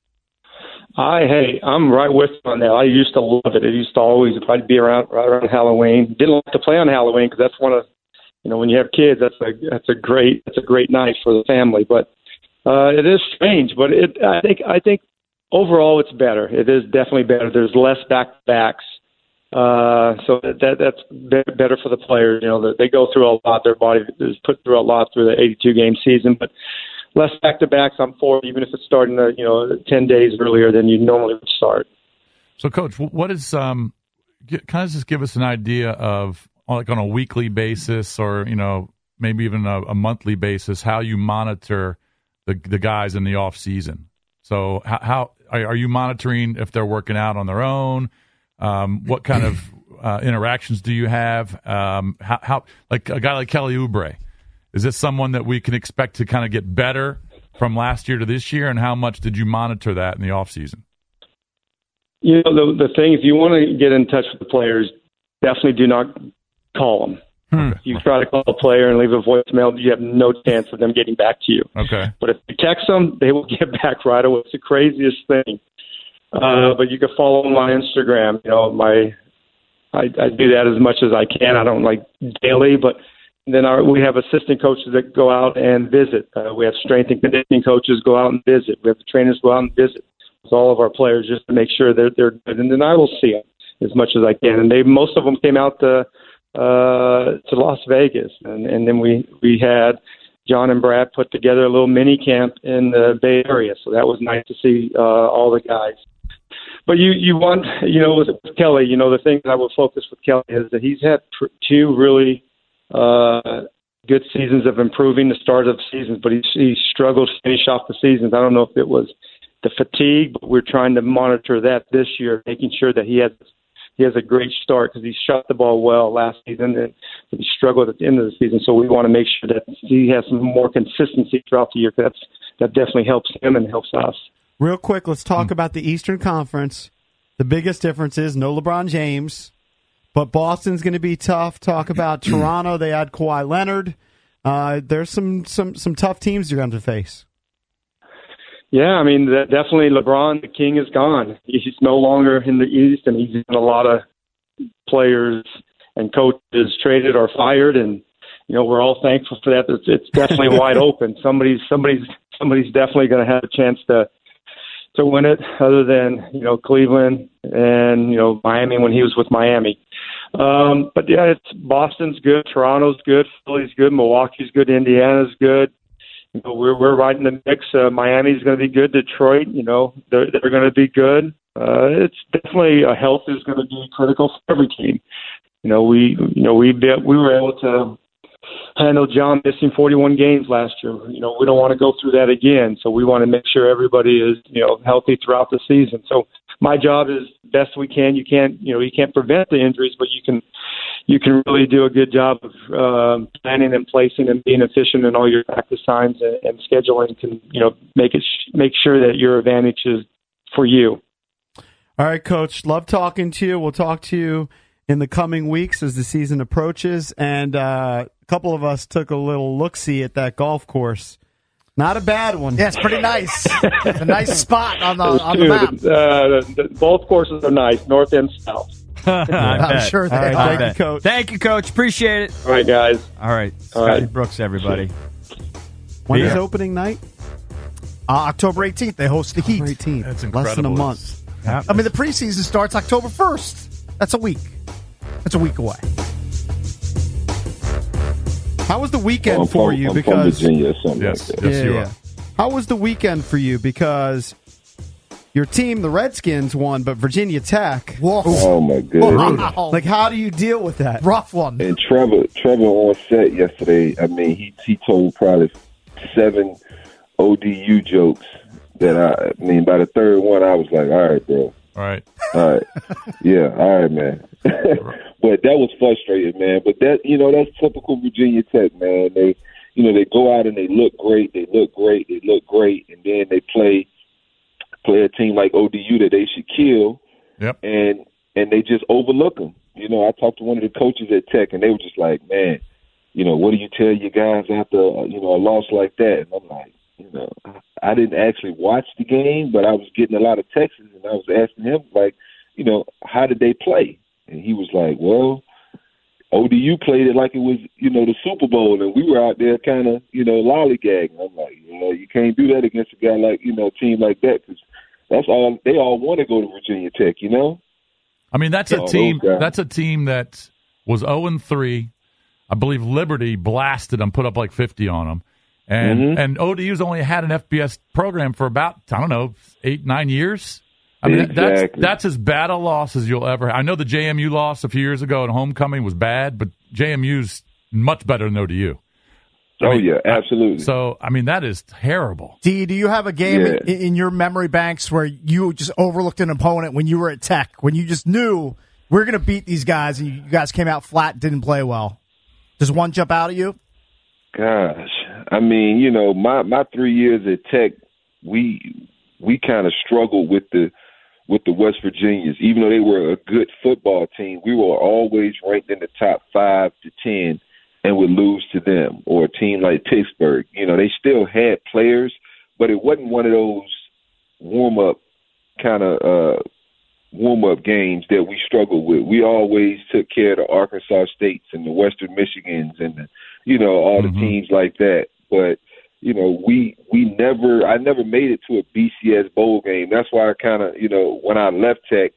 I hey, I'm right with you on that. I used to love it. It used to always, if I'd be around right around Halloween, didn't like to play on Halloween because that's one of, you know, when you have kids, that's a that's a great that's a great night for the family, but. Uh, it is strange, but it, I think I think overall it's better. It is definitely better. There's less back-to-backs, uh, so that that's better for the players. You know, they go through a lot. Their body is put through a lot through the eighty-two game season, but less back-to-backs. I'm for it, even if it's starting, uh, you know, ten days earlier than you normally would start. So, Coach, what is um, kind of just give us an idea of like on a weekly basis, or you know, maybe even a, a monthly basis, how you monitor the the guys in the off season. So how, how are you monitoring if they're working out on their own? Um, what kind of uh, interactions do you have? Um, how, how like a guy like Kelly Oubre, is this someone that we can expect to kind of get better from last year to this year? And how much did you monitor that in the off season? You know, the the thing, if you want to get in touch with the players, definitely do not call them. Hmm. You try to call a player and leave a voicemail, you have no chance of them getting back to you. Okay. But if you text them, they will get back right away. It's the craziest thing. Uh, but you can follow them on Instagram. You know, my I, I do that as much as I can. I don't like daily, but then our, we have assistant coaches that go out and visit. Uh, we have strength and conditioning coaches go out and visit. We have the trainers go out and visit with all of our players just to make sure that they're good. And then I will see them as much as I can. And they most of them came out to uh, to Las Vegas, and, and then we we had John and Brad put together a little mini camp in the Bay Area. So that was nice to see uh, all the guys. But you, you want, you know, with Kelly, you know, the thing that I will focus with Kelly is that he's had two really uh, good seasons of improving the start of seasons, but he, he struggled to finish off the seasons. I don't know if it was the fatigue, but we're trying to monitor that this year, making sure that he has he has a great start because he shot the ball well last season and he struggled at the end of the season. So we want to make sure that he has some more consistency throughout the year. That's that definitely helps him and helps us. Real quick, let's talk mm. about the Eastern Conference. The biggest difference is no LeBron James, but Boston's going to be tough. Talk about Toronto. They had Kawhi Leonard. Uh, there's some, some, some tough teams you're going to face. Yeah, I mean, that definitely LeBron, the king, is gone. He's no longer in the East, and he's had a lot of players and coaches traded or fired, and you know we're all thankful for that. It's, it's definitely wide open. Somebody's somebody's somebody's definitely going to have a chance to to win it, other than you know Cleveland and you know Miami when he was with Miami. Um, but yeah, it's Boston's good, Toronto's good, Philly's good, Milwaukee's good, Indiana's good. You know, we're we're right in the mix. Uh, Miami's going to be good. Detroit, you know, they're they're going to be good. Uh, it's definitely uh, health is going to be critical for every team. You know, we you know we we were able to handle John missing forty-one games last year. You know, we don't want to go through that again. So we want to make sure everybody is you know healthy throughout the season. So my job is best we can. You can't you know you can't prevent the injuries, but you can. You can really do a good job of uh, planning and placing and being efficient in all your practice times and, and scheduling. Can you know make it sh- make sure that your advantage is for you. All right, Coach. Love talking to you. We'll talk to you in the coming weeks as the season approaches. And uh, a couple of us took a little look-see at that golf course. Not a bad one. Yeah, it's pretty nice. It's a nice spot on the on Dude, the map. Uh, the, both courses are nice, north and south. I'm sure they right, are. Thank you, Coach. Thank you, Coach. Appreciate it. All right, guys. All right. All Scotty right. Brooks, everybody. When yeah. is opening night? Uh, October eighteenth, they host the Heat. eighteenth. That's Less than a incredible. month. Yeah. I mean, the preseason starts October first. That's a week. That's a week away. How was the weekend well, for from, you? I'm Because from Virginia or something Yes, like that. yes, yeah, you yeah. are. How was the weekend for you? Because your team, the Redskins, won, but Virginia Tech. Whoa. Oh my goodness! Wow. Like, how do you deal with that? Rough one. And Trevor, Trevor on set yesterday. I mean, he he told probably seven O D U jokes that I, I mean, by the third one, I was like, all right, bro. All right. All right. Yeah, all right, man. But that was frustrating, man. But that, you know, that's typical Virginia Tech, man. They, you know, they go out and they look great. They look great. They look great. And then they play play a team like O D U that they should kill. Yep. And, and they just overlook them. You know, I talked to one of the coaches at Tech, and they were just like, man, you know, what do you tell your guys after, you know, a loss like that? And I'm like, you know, I didn't actually watch the game, but I was getting a lot of texts, and I was asking him, like, you know, how did they play? And he was like, well, O D U played it like it was, you know, the Super Bowl, and we were out there kind of, you know, lollygagging. I'm like, you know, you can't do that against a guy like, you know, a team like that, because that's all, they all want to go to Virginia Tech, you know? I mean, that's a team. That's a team that was zero and three. I believe Liberty blasted them, put up like fifty on them, and Mm-hmm. and O D U's only had an F B S program for about I don't know eight nine years. I mean, that's Exactly. that's as bad a loss as you'll ever. I know the J M U loss a few years ago at homecoming was bad, but J M U's much better than O D U. I Oh, mean, yeah, absolutely. So I mean, that is terrible. D, do you have a game Yeah. in, in your memory banks where you just overlooked an opponent when you were at Tech, when you just knew we're going to beat these guys, and you guys came out flat, didn't play well? Does one jump out at you? Gosh, I mean, you know, my, my three years at Tech, we we kind of struggled with the with the West Virginians. Even though they were a good football team, we were always ranked in the top five to ten, and would lose to them or a team like Pittsburgh. You know, they still had players, but it wasn't one of those warm up kind of uh, warm up games that we struggled with. We always took care of the Arkansas States and the Western Michigans and the you know, all mm-hmm. the teams like that. But, you know, we we never, I never made it to a B C S bowl game. That's why I kind of, you know, when I left Tech,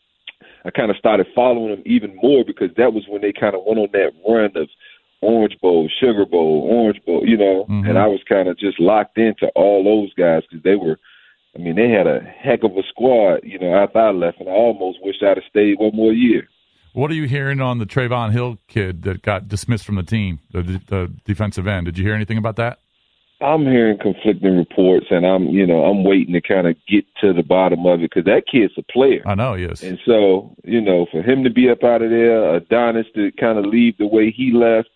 I kind of started following them even more because that was when they kind of went on that run of Orange Bowl, Sugar Bowl, Orange Bowl, you know, mm-hmm. and I was kind of just locked into all those guys because they were, I mean, they had a heck of a squad, you know, after I left, and I almost wish I'd have stayed one more year. What are you hearing on the Trayvon Hill kid that got dismissed from the team, the, the defensive end? Did you hear anything about that? I'm hearing conflicting reports, and I'm, you know, I'm waiting to kind of get to the bottom of it because that kid's a player. I know he is. And so, you know, for him to be up out of there, Adonis to kind of leave the way he left,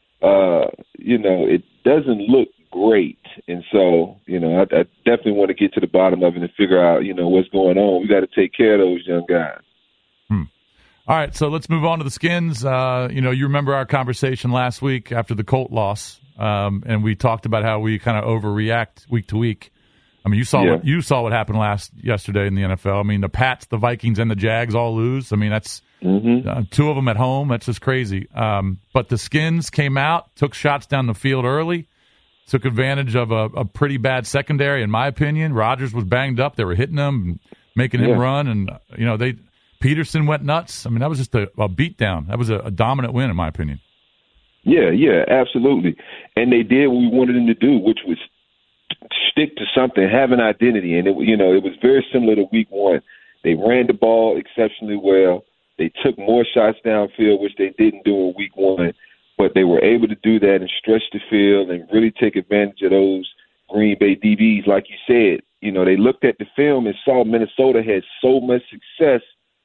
uh, you know, it doesn't look great. And so, you know, I, I definitely want to get to the bottom of it and figure out, you know, what's going on. We got to take care of those young guys. Hmm. All right, so let's move on to the Skins. Uh, you know, you remember our conversation last week after the Colt loss, um, and we talked about how we kind of overreact week to week. I mean, you saw yeah. what you saw what happened last yesterday in the N F L. I mean, the Pats, the Vikings, and the Jags all lose. I mean, that's mm-hmm. uh, two of them at home. That's just crazy. Um, but the Skins came out, took shots down the field early, took advantage of a, a pretty bad secondary, in my opinion. Rodgers was banged up. They were hitting him, making him yeah. run, and you know they. Peterson went nuts. I mean, that was just a, a beatdown. That was a, a dominant win, in my opinion. Yeah, yeah, absolutely. And they did what we wanted them to do, which was stick to something, have an identity. And, it, you know, it was very similar to week one. They ran the ball exceptionally well. They took more shots downfield, which they didn't do in week one. But they were able to do that and stretch the field and really take advantage of those Green Bay D Bs. Like you said, you know, they looked at the film and saw Minnesota had so much success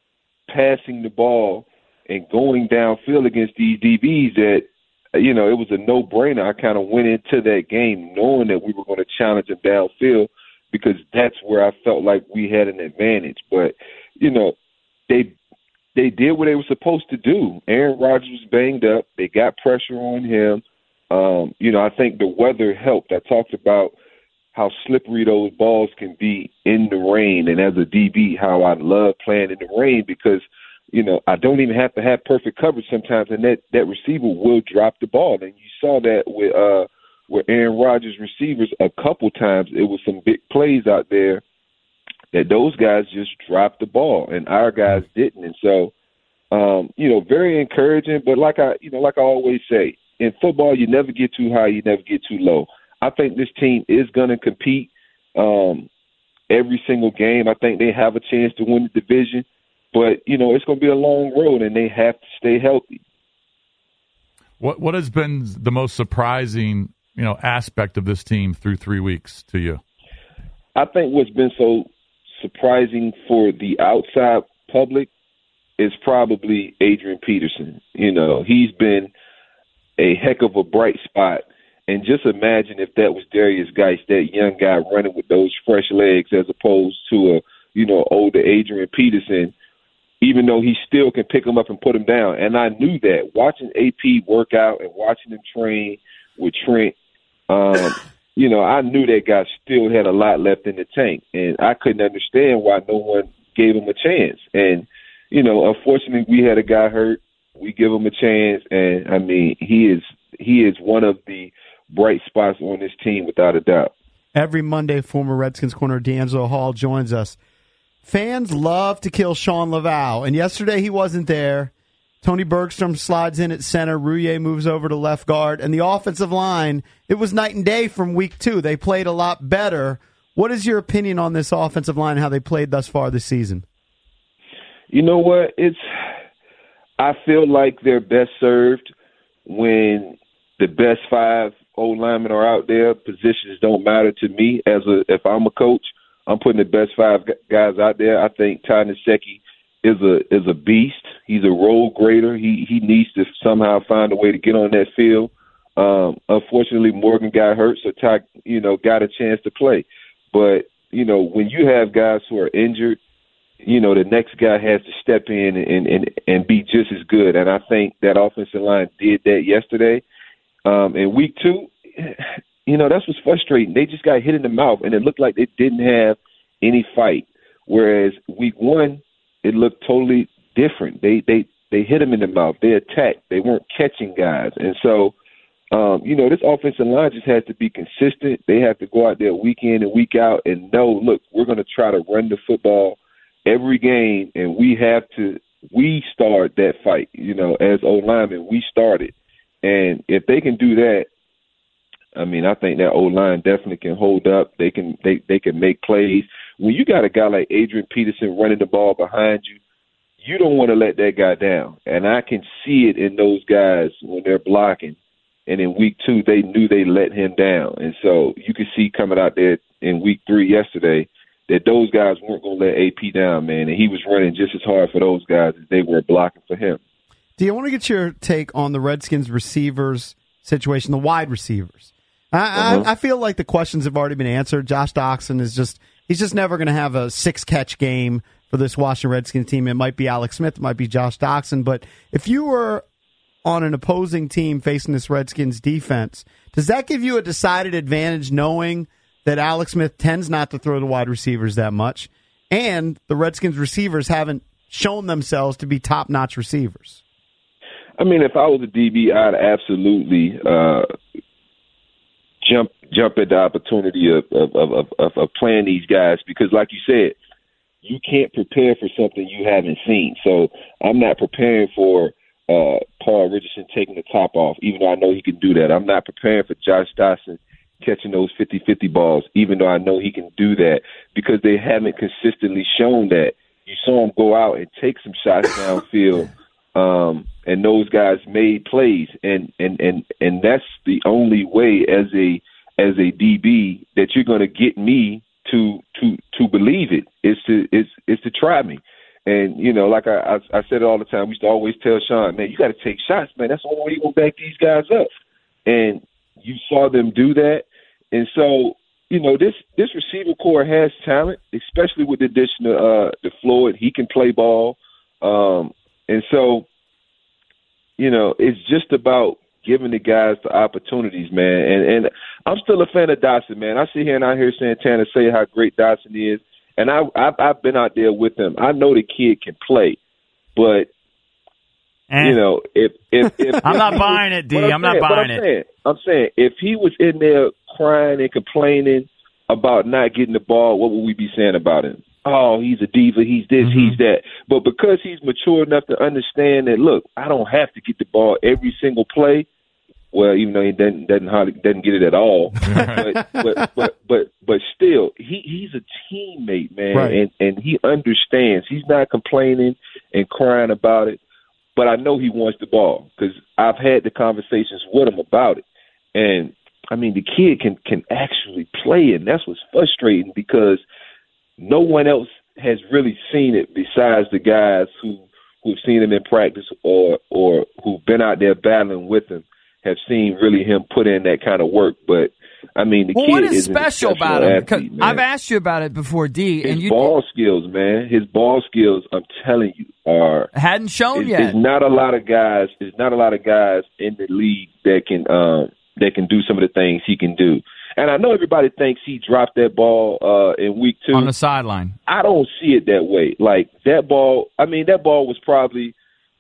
passing the ball and going downfield against these D Bs that, you know, it was a no-brainer. I kind of went into that game knowing that we were going to challenge them downfield because that's where I felt like we had an advantage. But, you know, they they did what they were supposed to do. Aaron Rodgers was banged up. They got pressure on him. Um, you know, I think the weather helped. I talked about how slippery those balls can be in the rain. And as a D B, how I love playing in the rain because, you know, I don't even have to have perfect coverage sometimes, and that, that receiver will drop the ball. And you saw that with uh, with Aaron Rodgers' receivers a couple times. It was some big plays out there that those guys just dropped the ball, and our guys didn't. And so, um, you know, very encouraging. But like I, you know, like I always say, in football, you never get too high, you never get too low. I think this team is going to compete um, every single game. I think they have a chance to win the division. But, you know, it's going to be a long road, and they have to stay healthy. What What has been the most surprising, you know, aspect of this team through three weeks to you? I think what's been so surprising for the outside public is probably Adrian Peterson. You know, he's been a heck of a bright spot. And just imagine if that was Darius Geist, that young guy running with those fresh legs, as opposed to a, you know, older Adrian Peterson, even though he still can pick him up and put him down. And I knew that. Watching A P work out and watching him train with Trent, um, you know, I knew that guy still had a lot left in the tank. And I couldn't understand why no one gave him a chance. And, you know, unfortunately, we had a guy hurt. We give him a chance. And, I mean, he is he is one of the bright spots on this team, without a doubt. Every Monday, former Redskins corner D'Angelo Hall joins us. Fans love to kill Sean Laval, and yesterday he wasn't there. Tony Bergstrom slides in at center. Rouillet moves over to left guard, and the offensive line, it was night and day from week two. They played a lot better. What is your opinion on this offensive line, how they played thus far this season? You know what? It's I feel like they're best served when the best five O-linemen are out there. Positions don't matter to me. As a if I'm a coach, I'm putting the best five guys out there. I think Ty Nsekhe is a is a beast. He's a road grader. He he needs to somehow find a way to get on that field. Um, unfortunately, Morgan got hurt, so Ty, you know, got a chance to play. But you know, when you have guys who are injured, you know, the next guy has to step in and and and be just as good. And I think that offensive line did that yesterday. Um, in week two, you know, that's what's frustrating. They just got hit in the mouth, and it looked like they didn't have any fight. Whereas week one, it looked totally different. They they they hit them in the mouth. They attacked. They weren't catching guys. And so, Um, you know, this offensive line just has to be consistent. They have to go out there week in and week out and know, look, we're going to try to run the football every game, and we have to we start that fight, you know, as O-linemen. We started. And if they can do that, I mean, I think that O-line definitely can hold up. They can they, they can make plays. When you got a guy like Adrian Peterson running the ball behind you, you don't want to let that guy down. And I can see it in those guys when they're blocking. And in week two, they knew they let him down. And so you could see coming out there in week three yesterday that those guys weren't going to let A P down, man. And he was running just as hard for those guys as they were blocking for him. Do you want to get your take on the Redskins receivers situation, the wide receivers? I, uh-huh. I, I feel like the questions have already been answered. Josh Doctson is just, he's just never going to have a six-catch game for this Washington Redskins team. It might be Alex Smith, it might be Josh Doctson. But if you were on an opposing team facing this Redskins defense, does that give you a decided advantage knowing that Alex Smith tends not to throw the wide receivers that much, and the Redskins receivers haven't shown themselves to be top-notch receivers? I mean, if I was a D B, I'd absolutely uh, jump jump at the opportunity of of, of, of of playing these guys because, like you said, you can't prepare for something you haven't seen. So I'm not preparing for uh, Paul Richardson taking the top off, even though I know he can do that. I'm not preparing for Josh Doctson catching those fifty-fifty balls, even though I know he can do that, because they haven't consistently shown that. You saw him go out and take some shots downfield, um, and those guys made plays, and, and, and, and that's the only way as a as a D B that you're going to get me to to to believe it is to is is to try me. And you know, like I, I I said it all the time, we used to always tell Sean, man, you got to take shots, man. That's the only way you're gonna back these guys up. And you saw them do that. And so, you know, this this receiver core has talent, especially with the addition of uh, the Floyd. He can play ball. Um, and so, you know, it's just about giving the guys the opportunities, man. And, and I'm still a fan of Doctson, man. I sit here and I hear Santana say how great Doctson is. And I, I've, I've been out there with him. I know the kid can play. But, eh. you know, if if, if I'm if not was, buying it, D. I'm, I'm not saying, buying I'm it. Saying, I'm saying if he was in there crying and complaining about not getting the ball, what would we be saying about him? Oh, he's a diva, he's this, mm-hmm. he's that. But because he's mature enough to understand that, look, I don't have to get the ball every single play. Well, even though he doesn't doesn't, hardly, doesn't get it at all, but, but but but but still, he he's a teammate, man, right. and and he understands. He's not complaining and crying about it. But I know he wants the ball because I've had the conversations with him about it. And, I mean, the kid can, can actually play, and that's what's frustrating because no one else has really seen it besides the guys who, who've seen him in practice or or who've been out there battling with him have seen really him put in that kind of work. But, I mean, the well, kid what is is special about him? Athlete, I've asked you about it before, D. His and you ball skills, man. His ball skills, I'm telling you, are hadn't shown it's, yet. There's not a lot of guys. There's not a lot of guys in the league that can um, that can do some of the things he can do. And I know everybody thinks he dropped that ball uh, in week two on the sideline. I don't see it that way. Like that ball. I mean, that ball was probably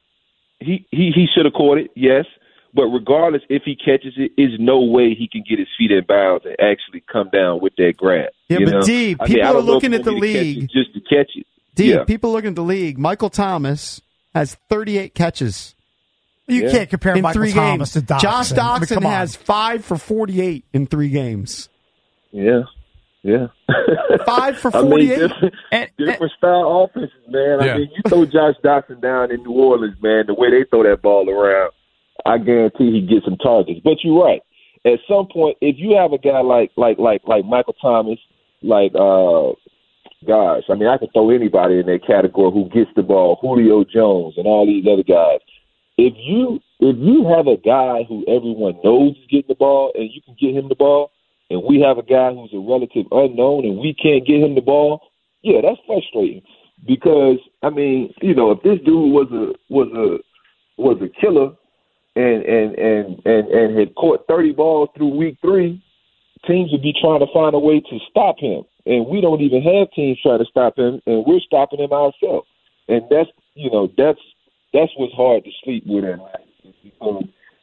he he, he should have caught it. Yes. But regardless, if he catches it, there's no way he can get his feet in bounds and actually come down with that grab. Yeah, you but know? D, I people mean, I are don't know looking if at the you want me to catch league. it just to catch it. D, yeah. people looking at the league. Michael Thomas has thirty-eight catches. You yeah. can't compare in Michael three Thomas games. to Doctson. Josh Doctson I mean, has five for forty-eight in three games. Yeah, yeah. Five for I mean, forty-eight. different, and, different and, style offenses, man. Yeah. I mean, you throw Josh Doctson down in New Orleans, man, the way they throw that ball around, I guarantee he gets some targets. But you're right. At some point, if you have a guy like like like like Michael Thomas, like uh, gosh, I mean, I could throw anybody in that category who gets the ball, Julio Jones and all these other guys. If you if you have a guy who everyone knows is getting the ball and you can get him the ball, and we have a guy who's a relative unknown and we can't get him the ball, yeah, that's frustrating. Because I mean, you know, if this dude was a was a was a killer and and and and, and had caught thirty balls through week three, teams would be trying to find a way to stop him. And we don't even have teams trying to stop him, and we're stopping him ourselves. And that's you know, that's that's what's hard to sleep with him. Because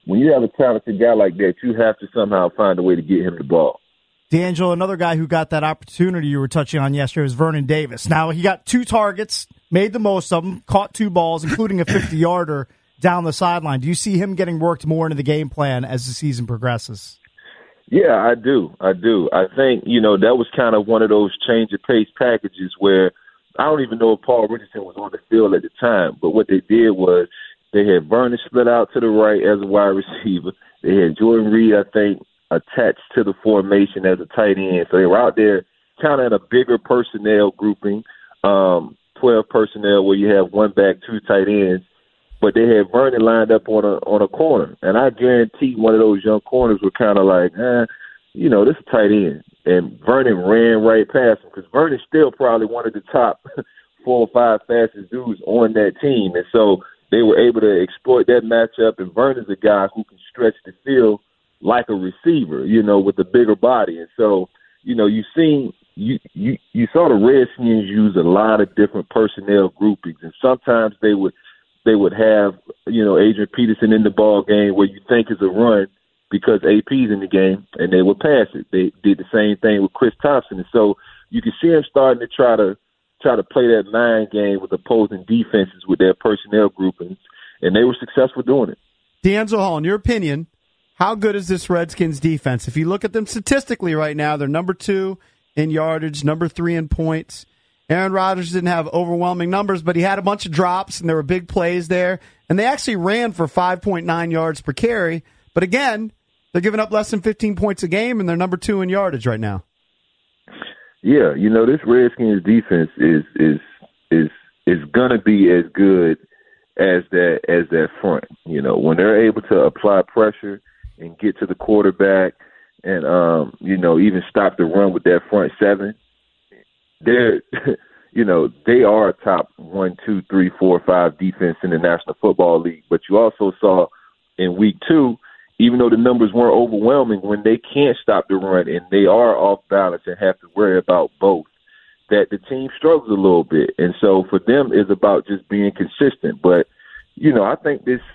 when you have a talented guy like that, you have to somehow find a way to get him the ball. D'Angelo, another guy who got that opportunity you were touching on yesterday was Vernon Davis. Now, he got two targets, made the most of them, caught two balls, including a fifty-yarder down the sideline. Do you see him getting worked more into the game plan as the season progresses? Yeah, I do. I do. I think, you know, that was kind of one of those change of pace packages where I don't even know if Paul Richardson was on the field at the time, but what they did was they had Vernon split out to the right as a wide receiver. They had Jordan Reed, I think, attached to the formation as a tight end. So they were out there kind of in a bigger personnel grouping, um, twelve personnel where you have one back, two tight ends. But they had Vernon lined up on a on a corner. And I guarantee one of those young corners were kind of like, eh, you know, this is a tight end. And Vernon ran right past him because Vernon's still probably one of the top four or five fastest dudes on that team. And so they were able to exploit that matchup. And Vernon's a guy who can stretch the field like a receiver, you know, with a bigger body. And so, you know, you seen you you you saw the Redskins use a lot of different personnel groupings, and sometimes they would they would have, you know, Adrian Peterson in the ball game where you think is a run because A P's in the game, and they would pass it. They did the same thing with Chris Thompson, and so you can see him starting to try to try to play that mind game with opposing defenses with their personnel groupings, and they were successful doing it. D'Angelo Hall, in your opinion, how good is this Redskins defense? If you look at them statistically right now, they're number two in yardage, number three in points. Aaron Rodgers didn't have overwhelming numbers, but he had a bunch of drops, and there were big plays there. And they actually ran for five point nine yards per carry. But again, they're giving up less than fifteen points a game, and they're number two in yardage right now. Yeah, you know, this Redskins defense is is is is going to be as good as that as that front. You know, when they're able to apply pressure and get to the quarterback and, um, you know, even stop the run with that front seven, they're, you know, they are a top one, two, three, four, five defense in the National Football League. But you also saw in week two, even though the numbers weren't overwhelming, when they can't stop the run and they are off balance and have to worry about both, that the team struggles a little bit. And so for them, it's about just being consistent. But, you know, I think this,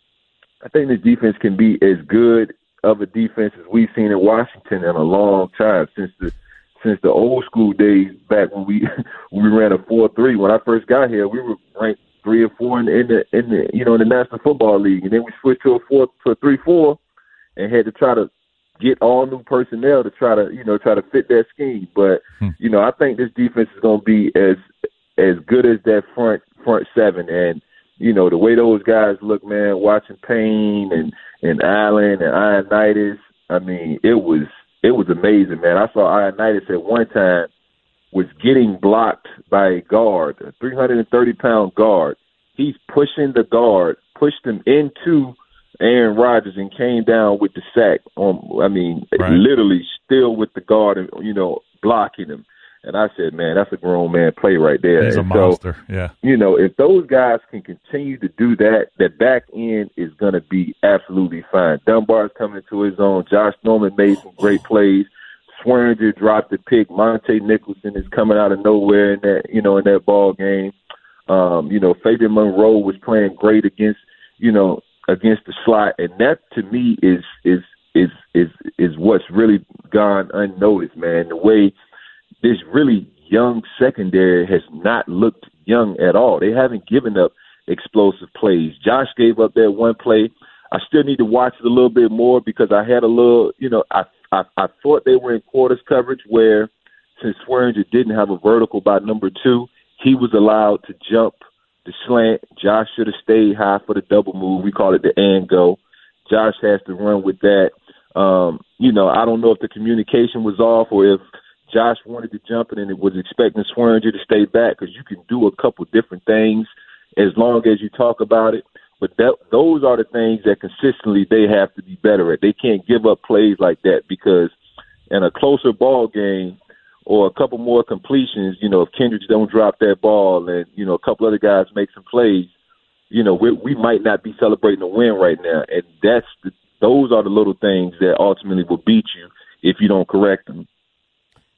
I think this defense can be as good of a defense as we've seen in Washington in a long time, since the since the old school days back when we we ran a four three. When I first got here, we were ranked three or four in the, in the in the you know in the National Football League, and then we switched to a four to a three four, and had to try to get all new personnel to try to you know try to fit that scheme. But hmm. you know I think this defense is going to be as as good as that front front seven. And you know, the way those guys look, man, watching Payne and, and Allen and Ioannidis, I mean, it was it was amazing, man. I saw Ioannidis at one time was getting blocked by a guard, a three hundred thirty pound guard. He's pushing the guard, pushed him into Aaron Rodgers and came down with the sack. On, I mean, right. literally still with the guard, and you know, blocking him. And I said, man, that's a grown man play right there. He's and a so, monster, yeah. You know, if those guys can continue to do that, that back end is going to be absolutely fine. Dunbar's coming into his own. Josh Norman made some great plays. Swearinger dropped the pick. Monte Nicholson is coming out of nowhere in that, you know, in that ball game. Um, you know, Fabian Monroe was playing great against, you know, against the slot, and that to me is is is is is what's really gone unnoticed, man. The way this really young secondary has not looked young at all. They haven't given up explosive plays. Josh gave up that one play. I still need to watch it a little bit more because I had a little, you know, I I, I thought they were in quarters coverage where, since Swearinger didn't have a vertical by number two, he was allowed to jump the slant. Josh should have stayed high for the double move. We call it the and go. Josh has to run with that. Um, you know, I don't know if the communication was off or if Josh wanted to jump it and it was expecting Swearinger to stay back, because you can do a couple different things as long as you talk about it. But that, those are the things that consistently they have to be better at. They can't give up plays like that, because in a closer ball game or a couple more completions, you know, if Kendricks don't drop that ball and, you know, a couple other guys make some plays, you know, we, we might not be celebrating a win right now. And that's the, those are the little things that ultimately will beat you if you don't correct them.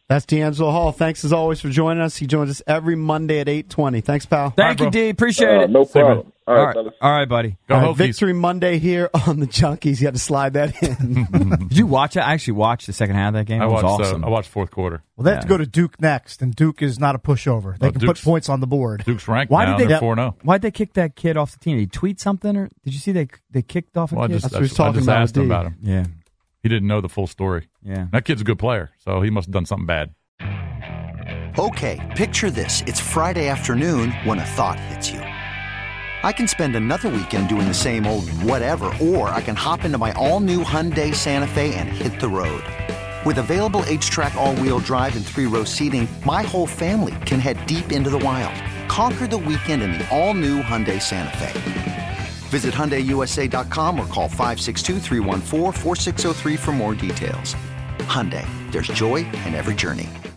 That's D'Angelo Hall. Thanks, as always, for joining us. He joins us every Monday at eight twenty. Thanks, pal. Thank you, D. Appreciate Uh, it. no problem. All right, All right, fellas. all right, buddy. Go All right, Hokies. Victory Monday here on the Junkies. You had to slide that in. Did you watch it? I actually watched the second half of that game. I It was watched. awesome. Uh, I watched fourth quarter. Well, they have Yeah. to go to Duke next, and Duke is not a pushover. They Oh, can Duke's- put points on the board. Duke's ranked Why now. did they- They're four and oh. Why'd they kick that kid off the team? Did he tweet something, or did you see they they kicked off a Well, I kid? just, That's what he's I talking just about asked with him D. about him. Yeah, He didn't know the full story. yeah. That kid's a good player, so he must have done something bad. Okay, picture this. It's Friday afternoon when a thought hits you. I can spend another weekend doing the same old whatever, or I can hop into my all-new Hyundai Santa Fe and hit the road. With available H-Track all-wheel drive and three-row seating, my whole family can head deep into the wild. Conquer the weekend in the all-new Hyundai Santa Fe. Visit Hyundai U S A dot com or call five six two, three one four, four six zero three for more details. Hyundai, there's joy in every journey.